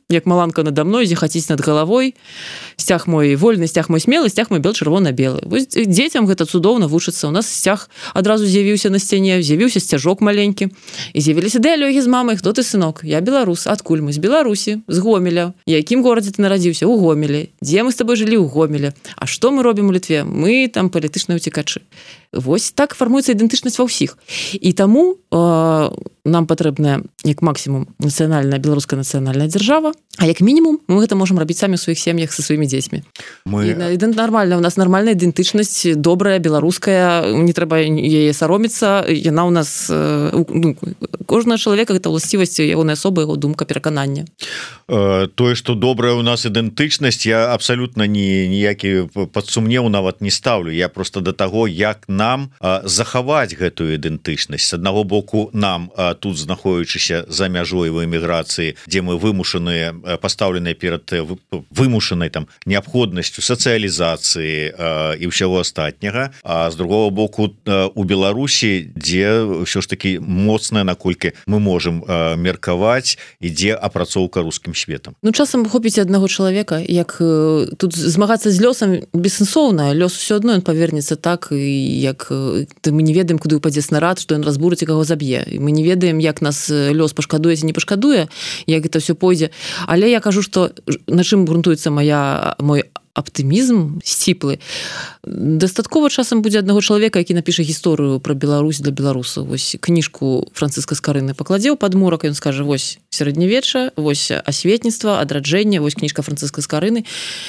як маланка надо мной, зіхаціць над галавой, сцяг мой вольны, сцяг мой смелы, сцяг мой бел чырвона-белы. Вось дзецям гэта цудоўна вучыцца. У нас сцяг адразу з'явіўся на сцяне, з'явіўся сцяжок маленькі. І з'явіліся дыялогі з мамай, хто ты, сынок? Я беларус. Адкуль мы? З Беларусі, з Гомеля. Якім горадзе ты нарадзіўся? У Гомелі. Дзе мы з табой жылі? У Гомелі. А што мы робім у Літве? Мы там палітычныя ўцекачы. Вось так фармуецца ідэнтычнасць ва ўсіх. І таму нам патрэбная, як максімум, нацыянальная, беларуская нацыянальная дзяржава, а як мінімум мы гэта можам рабіць самі ў сваіх сем'ях са сваімі дзецьмі. Нармальна, у нас нармальная ідэнтычнасць, добрая, беларуская, не трэба яе сароміцца, яна ў нас, кожнага чалавека гэта ўласцівасць ягонай асобы, яго думка, перакананне. Тое, што добрая у нас ідэнтычнасць, я абсалютна ніякі пад сумнеў нават не стаўлю. Я просто да таго, як нам захаваць гэтую ідэнтычнасць. З аднаго боку, нам тут знаходзячыся за мяжой в эміграцыі, дзе мы вымушаныя, пастаўленыя перад вымушанай там неабходнасцю сацыялізацыі і ўсяго астатняга, а з другого боку у Беларусі, дзе ўсё ж таки моцная, наколькі мы можам меркаваць, ідзе апрацоўка рускім светам. Ну, часам хопіць аднаго чалавека, як тут змагацца з лёсам бессэнсоўна, лёс усё адно ён павернецца так, як мы не ведаем, куды ўпадзе снарад, што ён разбурыць і каго заб'е. Мы не ведаем, як нас лёс пашкадуе ці не пашкадуе, як гэта все пойдзе. Але я кажу, што на чым грунтуецца мой аптымізм сціплы. Дастаткова часам будзе аднаго чалавека, які напіша гісторыю пра Беларусь для беларусаў. Вось кніжку Францыска Скарыны пакладзе ў падмурак, ён скажа, вось сярэднявечча, вось асветніцтва, адраджэнне, вось кніжка Францыска Скарыны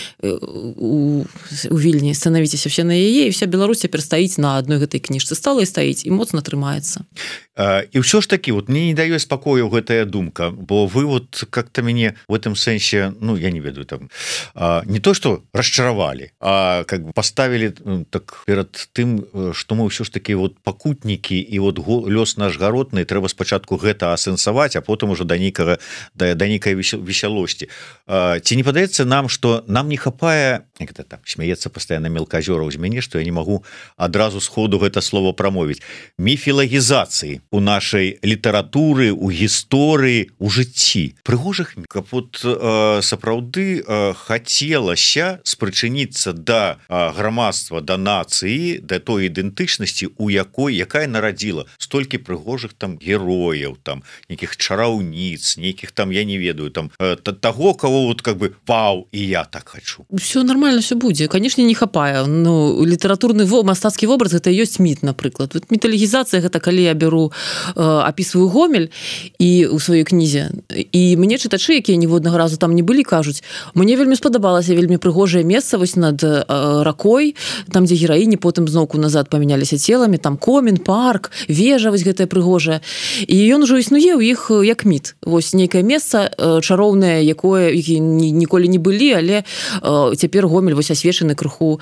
у Вільні, станавіцеся все на яе, і вся Беларусь цяпер стаіць на адной гэтай кніжцы, стала і стаіць, і моцна трымаецца. І ўсё ж такі, вот мне не дае спакою гэтая думка, бо вы вот как-то мяне в этом сэнсе, ну, я не ведаю, там, не то, што расчаравалі, а как бы поставили так перад тым, што мы ўсё ж такі вот пакутнікі, і вот лёс наш гаротны, трэба спачатку гэта асэнсаваць, а потым ужо да нейкай весялосці. Ці не падаецца нам, што нам не хапае, як это там, смяецца пастаянна мелказёраў з мяне, што я не магу адразу сходу гэта слово прамовіць, міфілагізацыі у нашай літаратуры, у гісторыі, у жыцці. Прыгожых, каб вот сапраўды хацелася спрычыніцца да грамадства, да нацыі, да той ідэнтычнасці, якая нарадзіла столькі прыгожых там герояў, там нейкіх чараўніц, нейкіх там, я не ведаю, там таго, кого вот как бы вау, і я так хочу. Все нормально, все будзе. Конечно, не хапае. Ну, літаратурны мастацкі вобраз гэта ёсць міт, напрыклад. Вот міталогізацыя гэта калі я беру апісваю Гомель і у сваёй кнізе. І мне чытачы, якія ніводнага разу там не былі, кажуць, мне вельмі спадабалася, вельмі прыгожае месца вось над ракой, там дзе гераіні потым зноўку назад памяняліся целамі, там комін, парк, вежа вось гэтая прыгожая. І ён ужо існуе ў іх як міт. Вось нейкае месца чароўнае, якое ніколі не былі, але цяпер Гомель вось асвечаны крыху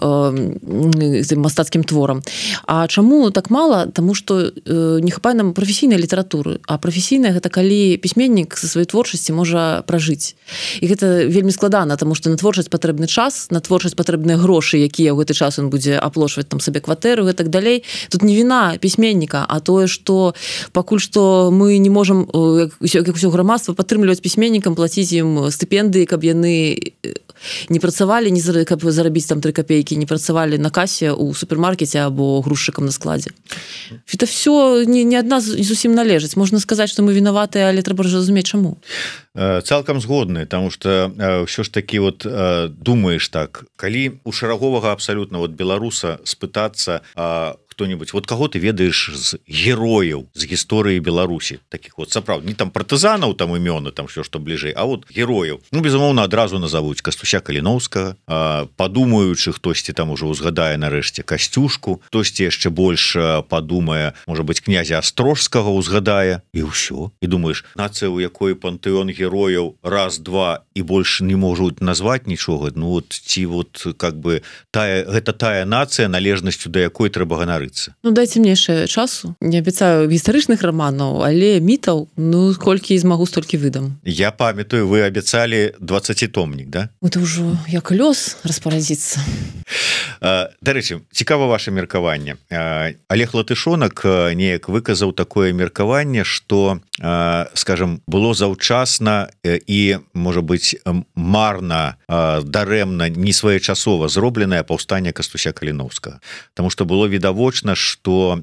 мастацкім творам. А чаму так мала? Таму што не хапае нам прафесійнай літаратуры, а прафесійная гэта калі пісьменнік са сваёй творчасці можа пражыць. І гэта вельмі складана, таму што на творчасць патрэбны час, на творчасць патрэбныя грошы, якія ў гэты час ён будзе аплошваць там сабе кватэру і так далей. Тут не віна пісьменніка, а тое, што пакуль што мы не можам, як усё грамадства, падтрымліваць пісьменнікам, плаціць ім стыпендыі, каб яны не працавалі, каб зарабіць там 3 копейкі, не працавалі на касе ў супермаркеце або грузчыкам на складзе. Это все не ад нас зусім належыць. Можна сказаць, што мы вінаватыя, але трэба разумець, чаму. Цалкам згодны, таму што ўсё ж такі вот думаеш так, калі у шараговага абсалютна вот беларуса спытацца кто-нибудь, вот кого ты ведаеш з герояў з гісторыі Беларусі, таких вот сапраўды, не там партызанаў, там імёны, там все, што бліжэй, а вот герояў. Ну, безумоўна, адразу назовуць Кастуся Каліноўскага, падумаючы, хтосьці там ужо узгадае нарэшце Касцюшку, хтосьці яшчэ больш падумае, можа быць, князя Астрожскага узгадае, і ўсё. І думаеш, нацыя, у якой пантэон герояў раз, два, і больш не можуць назваць нічога, ну вот ці вот как бы гэта тая нацыя, належнасцю да якой трэба ганарыцца. Ну, дайце мне яшчэ часу. Не абяцаю гістарычных раманаў, але мітаў, ну, колькі змагу, столькі выдам. Я памятаю, вы абяцалі 20-томнік, да? Это ўжо як лёс распарадзіцца. Дарэчы, цікава ваше меркаванне. Олег Латышонак неяк выказаў такое меркаванне, што, скажем, было заўчасна і, можа быць, марна, дарэмна, не своечасова зробленае паўстанне Кастуся Каліноўскага. Таму што было відавочна, што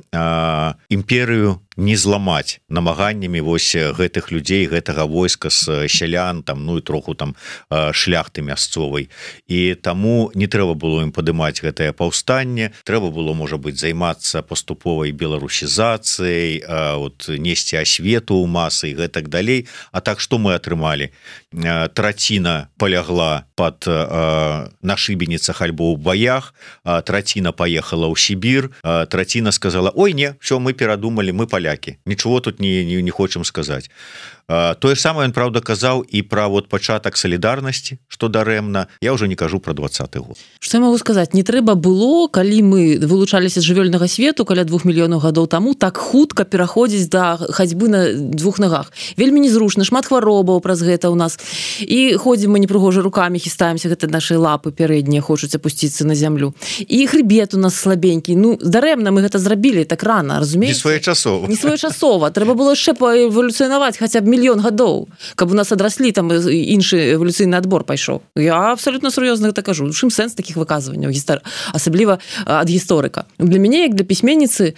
імперыю не зламаць намаганнямі вось гэтых людзей, гэтага войска з сялян, там, ну і троху там шляхты мясцовай. І таму не трэба было ім падымаць гэтае паўстанне, трэба было, можа быць, займацца паступовай беларусізацыяй, несці асвету ў масы і гэтак далей. А так што мы атрымалі? Траціна полягла пад на шыбеніцах альбо ў баях, траціна паехала ў Сібір, траціна сказала: ой, не, все, мы перадумалі, мы поляки, ничего тут не хочам сказаць. Тое самае ён, правда, казаў і пра пачатак салідарнасці, што дарэмна. Я ўжо не кажу пра 20-й год. Што я магу сказаць? Не трэба было, калі мы вылучаліся з жывёльнага свету каля 2 мільёнаў гадоў таму, так хутка пераходзіць да хадзьбы на 2 нагах. Вельмі незручна, шмат хваробаў праз гэта ў нас. І ходзім мы непрыгожа рукамі, хістаемся, гэта нашы лапы пярэднія хочуць апусціцца на зямлю. І хрыбет у нас слабенькі. Ну, дарэмна мы гэта зрабілі так рана, разумееце? Не своечасова. Не своечасова. Трэба было яшчэ паэвалюцыянаваць хаця б мільён гадоў, каб у нас адраслі, там іншы эвалюцыйны адбор пайшоў. Я абсалютна сур'ёзна гэта кажу. У чым сэнс такіх выказванняў, асабліва ад гісторыка. Для мяне, як для пісьменніцы,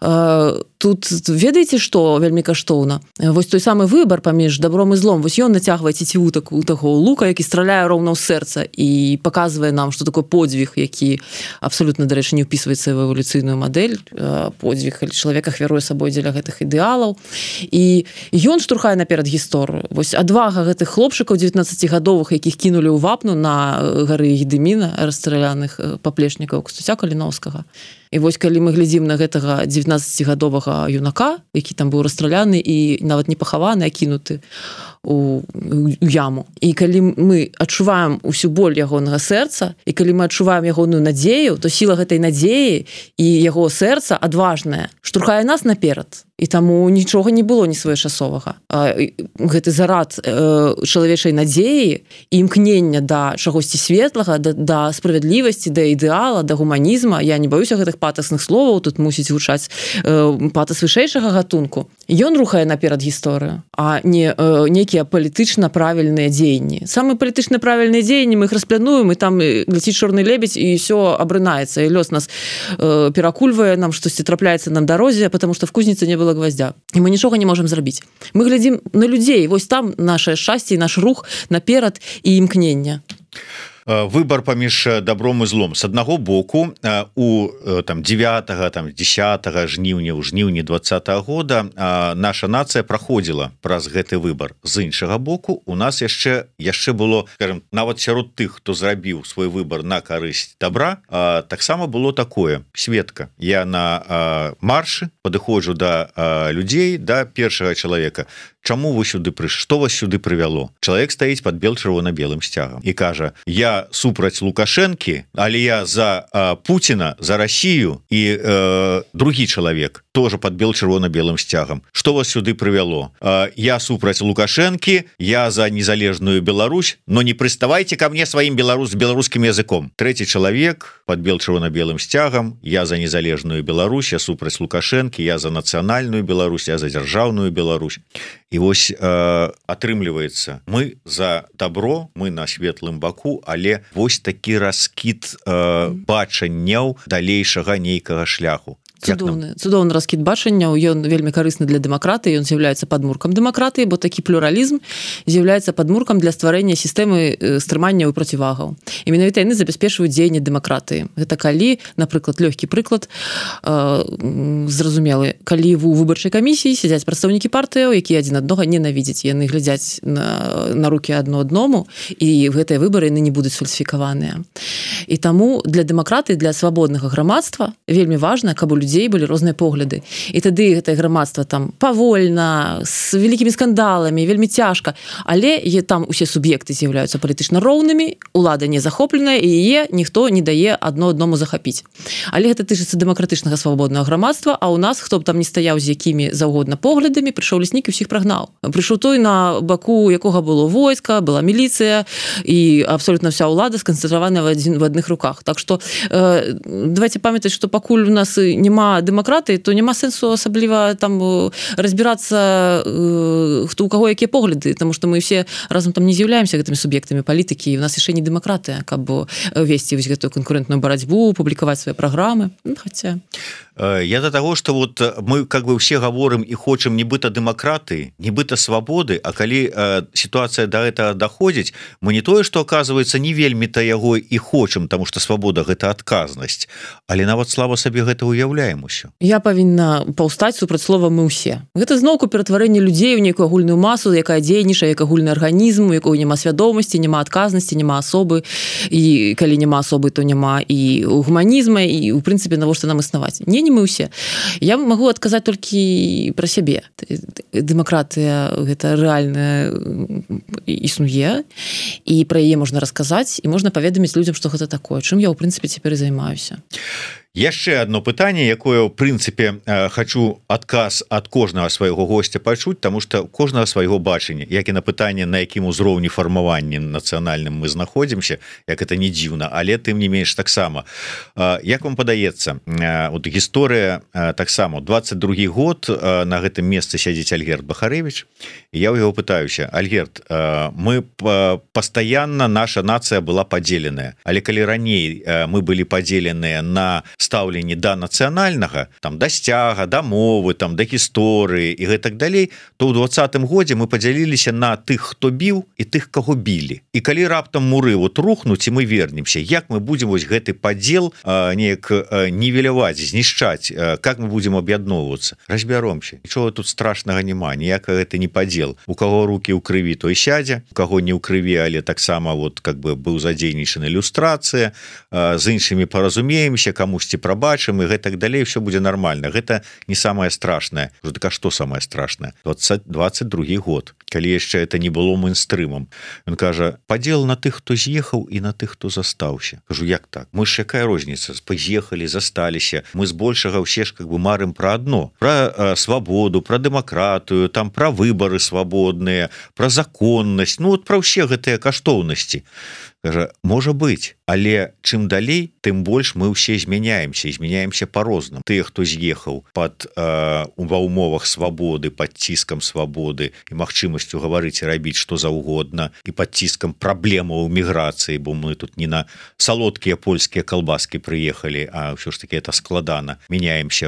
тут ведаеце, што вельмі каштоўна? Вось той самы выбар паміж добром і злом, вось ён нацягвае цеціву таго лука, які страляе роўна ў сэрца і паказвае нам, што такое подзвіг, які абсалютна, дарэчы, не ўпісваецца ў эвалюцыйную мадэль. Подзвіг, калі чалавек ахвяруе сабой дзеля гэтых ідэалаў. І ён штурхае наперад гісторыю. Вось адвага гэтых хлопчыкаў 19гадовых, якіх кінулі ў вапну на гары Гедыміна, расстраляных паплечнікаў Кастуся Каліноўскага. І вось калі мы глядзім на гэтага 19гадовага юнака, які там быў расстраляны і нават не пахаваны, а кінуты у яму. І калі мы адчуваем усю боль ягонага сэрца, і калі мы адчуваем ягоную надзею, то сіла гэтай надзеі і яго сэрца адважнае штурхае нас наперад. І таму нічога не было не своечасовага. Гэты зарад чалавечай надзеі і імкнення да чагосьці светлага, да справядлівасці, да ідэала, да гуманізма. Я не баюся гэтых патасных словаў, тут мусіць гучаць патас вышэйшага гатунку. Ён рухае наперад гісторыю, а не нейкія палітычна правільныя дзеянні. Самыя палітычна правільныя дзеянні мы іх расплянуем, і там ляціць чорны лебедзь, і ўсё абрынаецца. І лёс нас перакульвае, нам штосьці трапляецца на дарозе, потому што в кузніцы не было гвоздя. І мы нічога не можам зрабіць. Мы глядзім на людзей, вось там нашае шчасце і наш рух наперад і імкнення. Выбор паміж добром і злом. С аднаго боку, у 9, 10 жніўня, у жніўні 20-го года наша нацыя праходзіла праз гэты выбор. З іншага боку, у нас яшчэ было, скажем, нават сярод тых, хто зрабіў свой выбор на карысць добра, таксама было такое. Светка. Я на маршы падыходжу да людзей, да першага чалавека. Чаму вы сюды прыйшлі? Што вас сюды прывяло? Чалавек стаіць пад чырвона-белым сцягам і кажа: я супраць Лукашэнкі, але я за Пуціна, за Расію. І другі чалавек тоже пад чырвона-белым сцягам. Што вас сюды прывяло? Я супраць Лукашэнкі, я за незалежную Беларусь, но не прыставайце ко мне сваім беларускім языком. Трэці чалавек пад чырвона-белым сцягам: я за незалежную Беларусь, я супраць Лукашэнкі, я за нацыянальную Беларусь, я за дзяржаўную Беларусь. І вось атрымліваецца, мы за добро, мы на светлым баку, але вось такі раскід бачанняў далейшага нейкага шляху. Цудоўны раскід бачанняў, ён вельмі карысны для дэмакратыі, ён з'яўляецца падмуркам дэмакратыі, бо такі плюралізм з'яўляецца падмуркам для стварэння сістэмы стрымання і процівагаў. І менавіта яны забяспечваюць дзеянне дэмакратыі. Гэта калі, напрыклад, лёгкі прыклад, зразумелы, калі у выбарчай камісіі сядзяць прадстаўнікі партыяў, якія адзін аднога ненавідзяць, яны глядзяць на рукі адно адному, і гэтыя выбары яны не будуць фальсіфікаваныя. І таму для дэмакратыі, для свабоднага грамадства вельмі важна, каб у людзей былі розныя погляды. І тады гэтае грамадства там павольна, з вялікімі скандаламі, вельмі цяжка, але там усе суб'екты з'яўляюцца палітычна роўнымі, улада не захопленая, і яе ніхто не дае адному захапіць. Але гэта тычыцца дэмакратычнага свабоднага грамадства, а ў нас, хто б там не стаяў з якімі заўгодна поглядамі, прыйшоў леснік і ўсіх прагнаў. Прыйшоў той, на баку якога было войска, была міліцыя, і абсолютна вся ўлада сканцэнтраваная в адных руках. Так што давайте памятаць, што пакуль у нас няма дэмакратыі, то няма сэнсу асабліва там разбірацца, хто у каго якія погляды, таму што мы все разам там не з'яўляемся гэтымі суб'ектамі палітыкі, і у нас яшчэ не дэмакратыя, каб весці вось гэтую канкурэнтную барацьбу, публікаваць свае праграмы. Хаця я до того, что вот мы как бы все говорим и хочем нібыта дэмакратыі, нібыта свабоды, а калі ситуация до этого доходит, мы не тое, что оказывается не вельмі-то яго и хочем, потому что свабода гэта адказнасць, але нават слава сабе гэта уяўляем усё. Я павінна паўстаць супраць слова мы ўсе. Гэта зноўку ператварэнне людзей у нейкую агульную масу, якая дзейнічае як агульны арганізм, у якой няма свядомасці, няма адказнасці, няма асобы, і калі няма асобы, то няма і гуманізма, і у прынцыпе навошта нам існаваць. Не мы ўсе. Я магу адказаць толькі пра сябе. Дэмакратыя гэта рэальна існуе, і пра яе можна расказаць, і можна паведаміць людзям, што гэта такое, чым я ў прынцыпе цяпер і займаюся. Яшчэ одно пытанне, якое ў прынцыпе хочу адказ ад кожнага свайго госця пачуць, таму што кожнага свайго бачання, як і на пытанне, на якім узроўні фармавання нацыянальным мы знаходзімся, як это не дзіўна, але тым не менш таксама. Як вам падаецца, от гісторыя таксама 22 год на гэтым месцы сядзіць Альгерд Бахарэвіч, і я ў яго пытаюся: Альгерд, мы пастаянна, наша нацыя была падзеленая, але калі раней мы былі падзеленыя на стаўленні да нацыянальнага, там да сцяга, да мовы, там да гісторыі і гэтак далей, то ў 20-м годзе мы падзяліліся на тых, хто біў, і тых, каго білі. І калі раптам муры вот рухнуць, і мы вернемся, як мы будзем вось гэты падзел неяк нівеляваць, знішчаць, как мы будзем аб'ядноўвацца? Разбяромся. Нічога тут страшнага няма, ніякага гэта не падзел. У каго рукі ў крыві, той сядзе, у каго не ў крыві, але таксама вот как бы быў задзейнічана ілюстрацыя, з іншымі паразумеемся, камусьці прабачым, і гэтак далей, все будзе нормально. Гэта не самае страшнае. Так, а што самае страшнае? 22 год, калі яшчэ это не было мейнстрымам. Ён кажа: падзел на тых, хто з'ехаў, і на тых, хто застаўся. Кажу: як так? Мы ж якая розніца? Паз'ехалі, засталіся. Мы збольшага ўсе ж как бы марым пра адно: пра свабоду, пра дэмакратыю, там пра выбары свабодныя, пра законнасць, ну вот пра ўсе гэтыя каштоўнасці. Кажа: можа быць, але чым далей, тым больш мы ўсе змяняемся по-рознаму. Тыя, хто з'ехаў ва ўмовах свабоды, пад ціскам свабоды і магчымасцю гаварыць і рабіць што заўгодна, і пад ціскам праблемаў міграцыі, бо мы тут не на салодкія польскія калбаскі прыехалі, а ўсё ж таки это складана. Мяняемся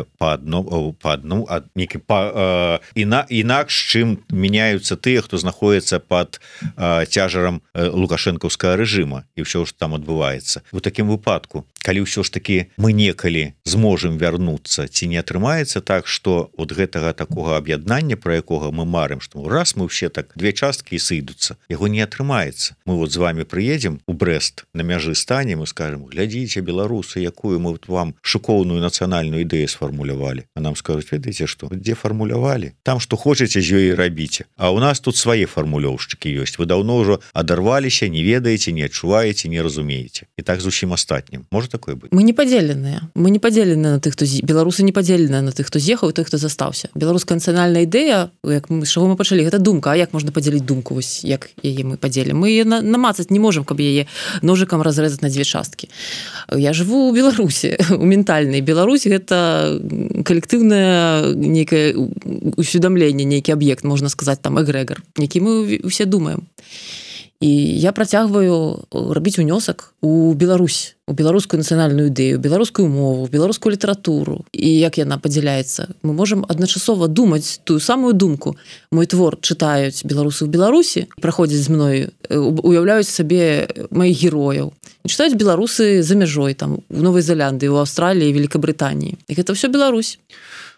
інакш, чым мяняюцца тыя, хто знаходіцца пад цяжарам лукашэнкаўскага рэжыма, і ўсё ж там адбываецца. У такім выпадку, калі ўсё ж таки мы некалі зможам вярнуцца, ці не атрымаецца так, што от гэтага такога аб'яднання, пра якога мы марым, што раз мы ўсе так две часткі і сыйдуцца, яго не атрымаецца. Мы вот з вами прыедзем у Брэст, на мяжы станем і скажем: глядзіце, беларусы, якую мы вам шыкоўную нацыянальную ідэю сфармулявалі. А нам скажуць: ведаеце што, дзе фармулявалі? Там што хочаце, з ёй і рабіце. А ў нас тут свае фармулёўшчыкі ёсць. Вы даўно ўжо адарваліся, не ведаеце, не адчуваеце, не разумееце. І так з усім астатнім. Можа такое быць? Мы не падзеленыя. Мы не падзеленыя на тых, хто беларусы не падзеленыя на тых, хто з'ехаў, і тых, хто застаўся. Беларуская нацыянальная ідэя, як мы, з чаго мы пачалі, гэта думка. А як можна падзеліць думку, вось як яе мы падзелім? Мы яе намацаць не можам, каб яе ножыкам разрэзаць на дзве часткі. Я жыву ў Беларусі, у ментальнай. Беларусь гэта калектыўнае нейкае усведамленне, нейкі аб'ект, можна сказаць, там эгрэгар, які мы усе думаем. І я працягваю рабіць унёсак у Беларусь, у беларускую нацыянальную ідэю, беларускую мову, беларускую літаратуру. І як яна падзяляецца? Мы можам адначасова думаць тую самую думку. Мой твор чытаюць беларусы ў Беларусі, праходзяць з мной, уяўляюць сабе маіх герояў. І чытаюць беларусы за мяжой, там, у Новай Зеландыі, у Аўстраліі, Великабрытаніі. І гэта ўсё Беларусь.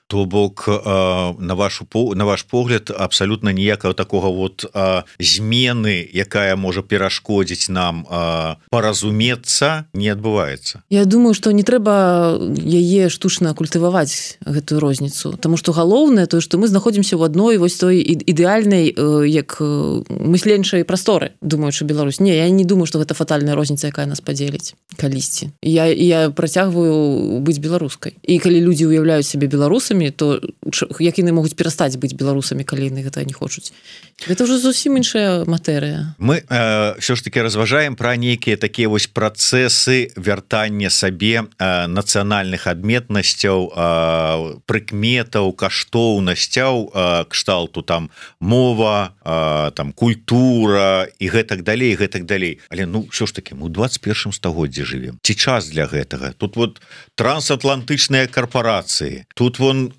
То бок на ваш погляд абсолютно ніякага такого вот змены, якая можа перашкодзіць нам паразумецца, не адбываецца. Я думаю, што не трэба яе штучна культываваць, гэтую розніцу, таму што галоўнае тое, што мы знаходзімся ў адной вось той ідэальнай як мысленчай прасторы, думаючы Беларусь. Не, я не думаю, што гэта фатальная розніца, якая нас падзеліць калісьці. Я працягваю быць беларускай. І калі людзі уяўляюць сябе беларусамі, то як яны могуць перастаць быць беларусамі, калі яны гэта не хочуць. Гэта ўжо зусім іншая матэрыя. Мы все ж таки разважаем пра нейкія такія вось працэсы вяртання сабе нацыянальных адметнасцяў, прыкметаў, каштоўнасцяў, кшталту там мова, там культура і гэтак далей, гэтак далей. Але ну все ж таки мы ў 21 стагоддзі жывем. Ці час для гэтага? Тут вот трансатлантычныя карпорацыі, тут вон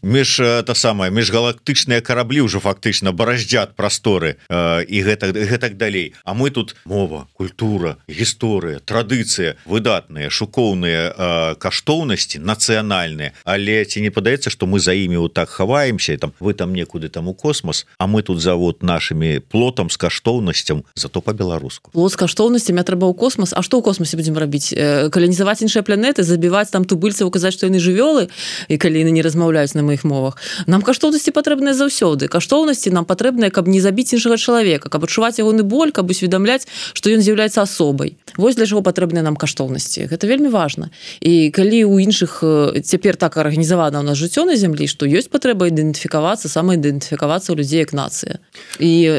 міжгалактычныя караблі ўжо фактычна бараздзят прасторы і гэтак далей. А мы тут мова, культура, гісторыя, традыцыя, выдатныя, шукоўныя каштоўнасці нацыянальныя. Але ці не падаецца, што мы за імі вот так хаваемся, там вы там некуды там у космос, а мы тут за вот нашими плотам з каштоўнасцям, зато по-беларуску. Плот з каштоўнасцямі трэба ў космос. А што ў космосе будзем рабіць? Каланізаваць іншыя планеты, забіваць там тубыльцаў, казаць, што яны жывёлы, і калі яны не размаўляюць на маіх мовах. Нам каштоўнасці патрэбныя заўсёды. Каштоўнасці нам патрэбныя, каб не забіць іншага чалавека, каб адчуваць ягоны боль, каб усведамляць, што ён з'яўляецца асобай. Вось для чаго патрэбныя нам каштоўнасці. Гэта вельмі важна. І калі ў іншых цяпер так арганізавана ў нас жыццё на зямлі, што ёсць патрэба ідэнтыфікавацца, самаідэнтыфікавацца ў людзей як нацыя. І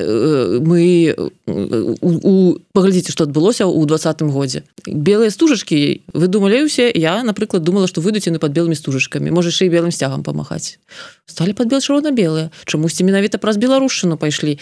мы паглядзіце, што адбылося ў 20-м годзе. Белыя стужачкі, вы думалі ўсе, я, напрыклад, думала, што выйдуць яны пад белымі стужачкамі, можа яшчэ і белым сцягам памахаць. Сталі пад чырвона-белыя. Чамусьці менавіта праз беларушчыну пайшлі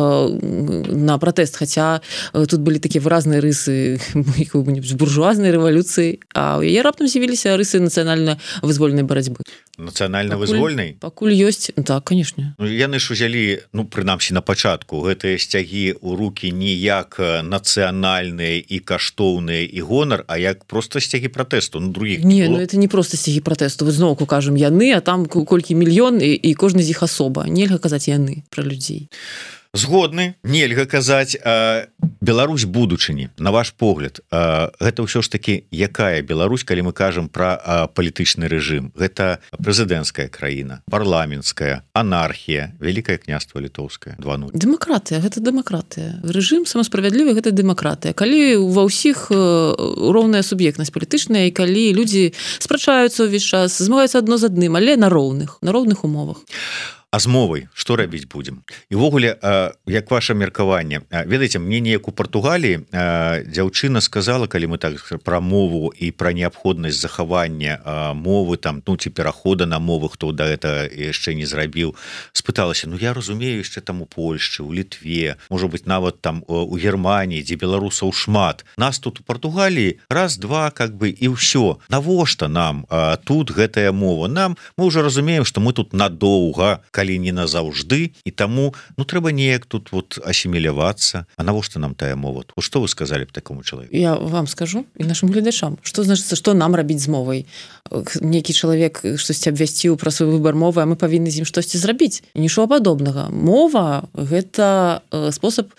на пратэст, хаця тут былі такія выразныя рысы буржуазнай рэвалюцыі, а ў яе раптам з'явіліся рысы нацыянальна-вызвольнай барацьбы. Нацыянальна-вызвольнай? Пакуль ёсць, так, канешне. Яны ж узялі, прынамсі на пачатку, гэтыя сцягі ў рукі не як нацыянальныя і каштоўныя і гонар, а як проста сцягі пратэсту, другіх не было. Это не проста сцягі пратэсту, вы зноўку кажам яны, а там колькі мільён і кожны з іх асоба. Нельга казаць яны пра людзей. Згодны, нельга казаць. Беларусь будучыні, на ваш погляд, гэта ўсё ж таки якая Беларусь, калі мы кажам пра палітычны рэжым? Гэта прэзідэнцкая краіна, парламенцкая, анархія, Вялікае княства літоўскае 2.0. Дэмакратыя, гэта дэмакратыя. Рэжым самасправядлівы, гэта дэмакратыя. Калі ва ўсіх роўная суб'ектнасць палітычная, і калі людзі спрачаюцца ўвесь час, змагаюцца адно з адным, але на роўных умовах. А з мовай што рабіць будзем? І ўвогуле, як ваше меркаванне, ведаеце, мне неяк у Партугаліі дзяўчына сказала, калі мы так пра мову і пра неабходнасць захавання мовы там, ці перахода на мову, хто да гэта яшчэ не зрабіў, спыталася, я разумею яшчэ там у Польшчы, у Літве, можа быць нават там у Германіі, дзе беларусаў шмат. Нас тут у Партугаліі раз-два і ўсё. Навошта нам тут гэтая мова? Мы ўжо разумеем, што мы тут надоўга, калі не назаўжды, і таму трэба неяк тут асімілявацца. А навошта нам тая мова? Што вы сказалі б такому чалавеку? Я вам скажу і нашым гледачам, што значыцца, што нам рабіць з мовай? Нейкі чалавек штосьці абвясціў пра свой выбар мовы, а мы павінны з ім штосьці зрабіць. Нічога падобнага. Мова – гэта спосаб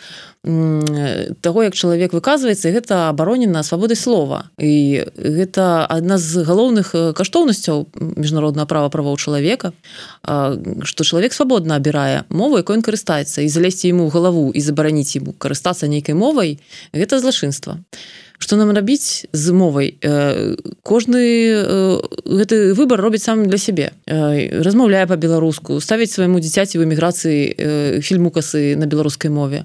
таго, як чалавек выказваецца, і гэта абаронена свабодай слова. І гэта адна з галоўных каштоўнасцяў міжнароднага права правоў чалавека, што чалавек свабодна абірае мову, якой ён карыстаецца, і залезці яму ў галаву і забараніць яму карыстацца нейкай мовай, гэта злачынства. Што нам рабіць з мовай? Кожны гэты выбар робіць сам для сябе. Размаўляе па-беларуску, ставіць свайму дзіцяці ў эміграцыі фільмукасы на беларускай мове.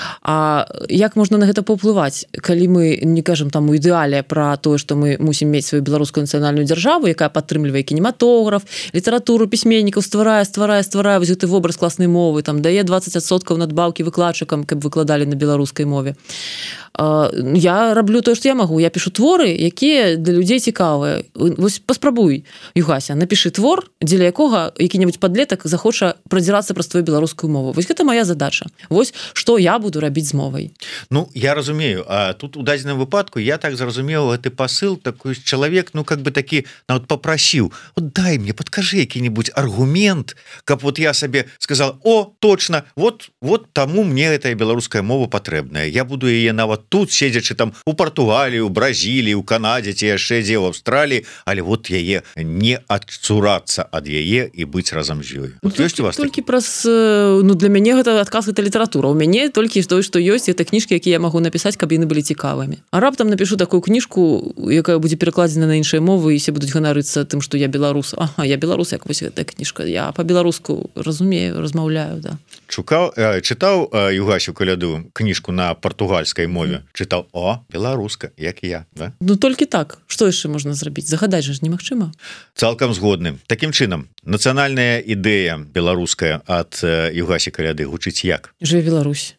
А як можна на гэта паўплываць, калі мы не кажам там у ідэале пра тое, што мы мусім мець сваю беларускую нацыянальную дзяржаву, якая падтрымлівае кінематограф, літаратуру пісьменнікаў, стварае вось гэты вобраз класнай мовы, там дае 20% надбаўкі выкладчыкам, каб выкладалі на беларускай мове. Я раблю тое што я магу, я пишу творы якія для людзей цікавыя. Вось паспрабуй, Югася, напішы твор, дзеля якога які-небудзь падлетак захоча прадзірацца праз твою беларускую мову. Вось гэта моя задача. Вось што я буду рабіць з мовай. Ну я разумею, а тут у дадзеным выпадку я так зразумеў гэты посыл, такой чалавек, ну как бы такі нават попрасіў, вот дай мне, подкажи які-нибудь аргумент, каб вот я сабе сказал, о, точно, вот таму мне эта беларуская мова патрэбная, я буду яе нават тут седзячы там у Португаліі, у Бразіліі, у Канадзе ці яшчэ дзе в Аўстраліі, але вот яе не адцурацца ад яе і быць разам з ёю. Вот ёсць у вас толькі праз, ну для мяне гэта адказ, гэта літаратура. У мяне толькі той, што ёсць, это кніжкі, якія я магу напісаць, каб яны былі цікавымі. А раптам напишу такую кніжку, якая будзе перакладзена на іншыя мовы, і все будуць ганарыцца тым, што я беларус. Ага, я беларус, як вось гэтая кніжка. Я по-беларуску разумею, размаўляю, да. Чытаў Югасю Каляду кніжку на партугальскай мове. Чытаў, о, беларуска, як і я, да? Ну толькі так. Што яшчэ можна зрабіць? Загадаць жа ж немагчыма. Цалкам згодны. Такім чынам, нацыянальная ідэя беларуская ад Югасі Каляды гучыць як? Жыве Беларусь.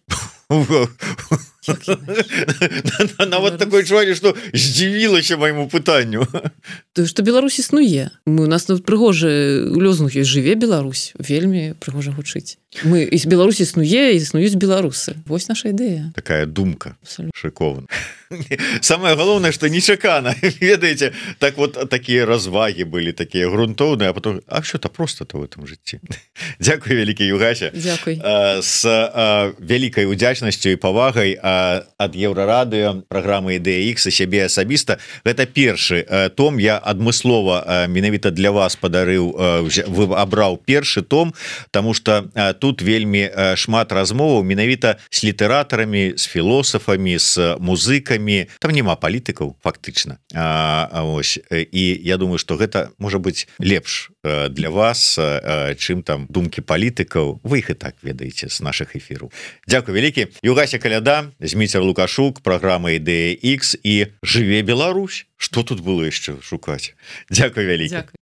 Нават такое чуванне, што здзівілася майму пытанню. Што Беларусь існуе. У нас прыгожы лёзнух ёсць, жыве Беларусь. Вельмі прыгожа гучыць. Беларусь існуе, існуюць беларусы. Вось наша ідэя. Такая думка. Шыкова. Самае галоўнае, што нечакана. Ведаеце, так вот такія развагі былі, такія грунтоўныя, а потом, а что-то просто-то в этом жыцці. Дзякуй, вялікі Югася. Дзякуй. С вялікай удзячнасцю і павагай ад Еўрарадыё, праграмы Ідэя Х і сябе асабіста. Гэта першы том, я адмыслова менавіта для вас падарыў, абраў першы том, таму што тут вельмі шмат размоваў менавіта з літаратарамі, з філосафамі, з музыкамі. Там няма палітыкаў фактычна. Ось. І я думаю, што гэта можа быць лепш для вас, чым там думкі палітыкаў. Вы іх і так ведаеце з нашых эфіраў. Дзякуй вялікі. Югася Каляда, Зміцер Лукашук, праграма Ідэя Х і жыве Беларусь. Што тут было яшчэ шукаць? Дзякуй вялікі.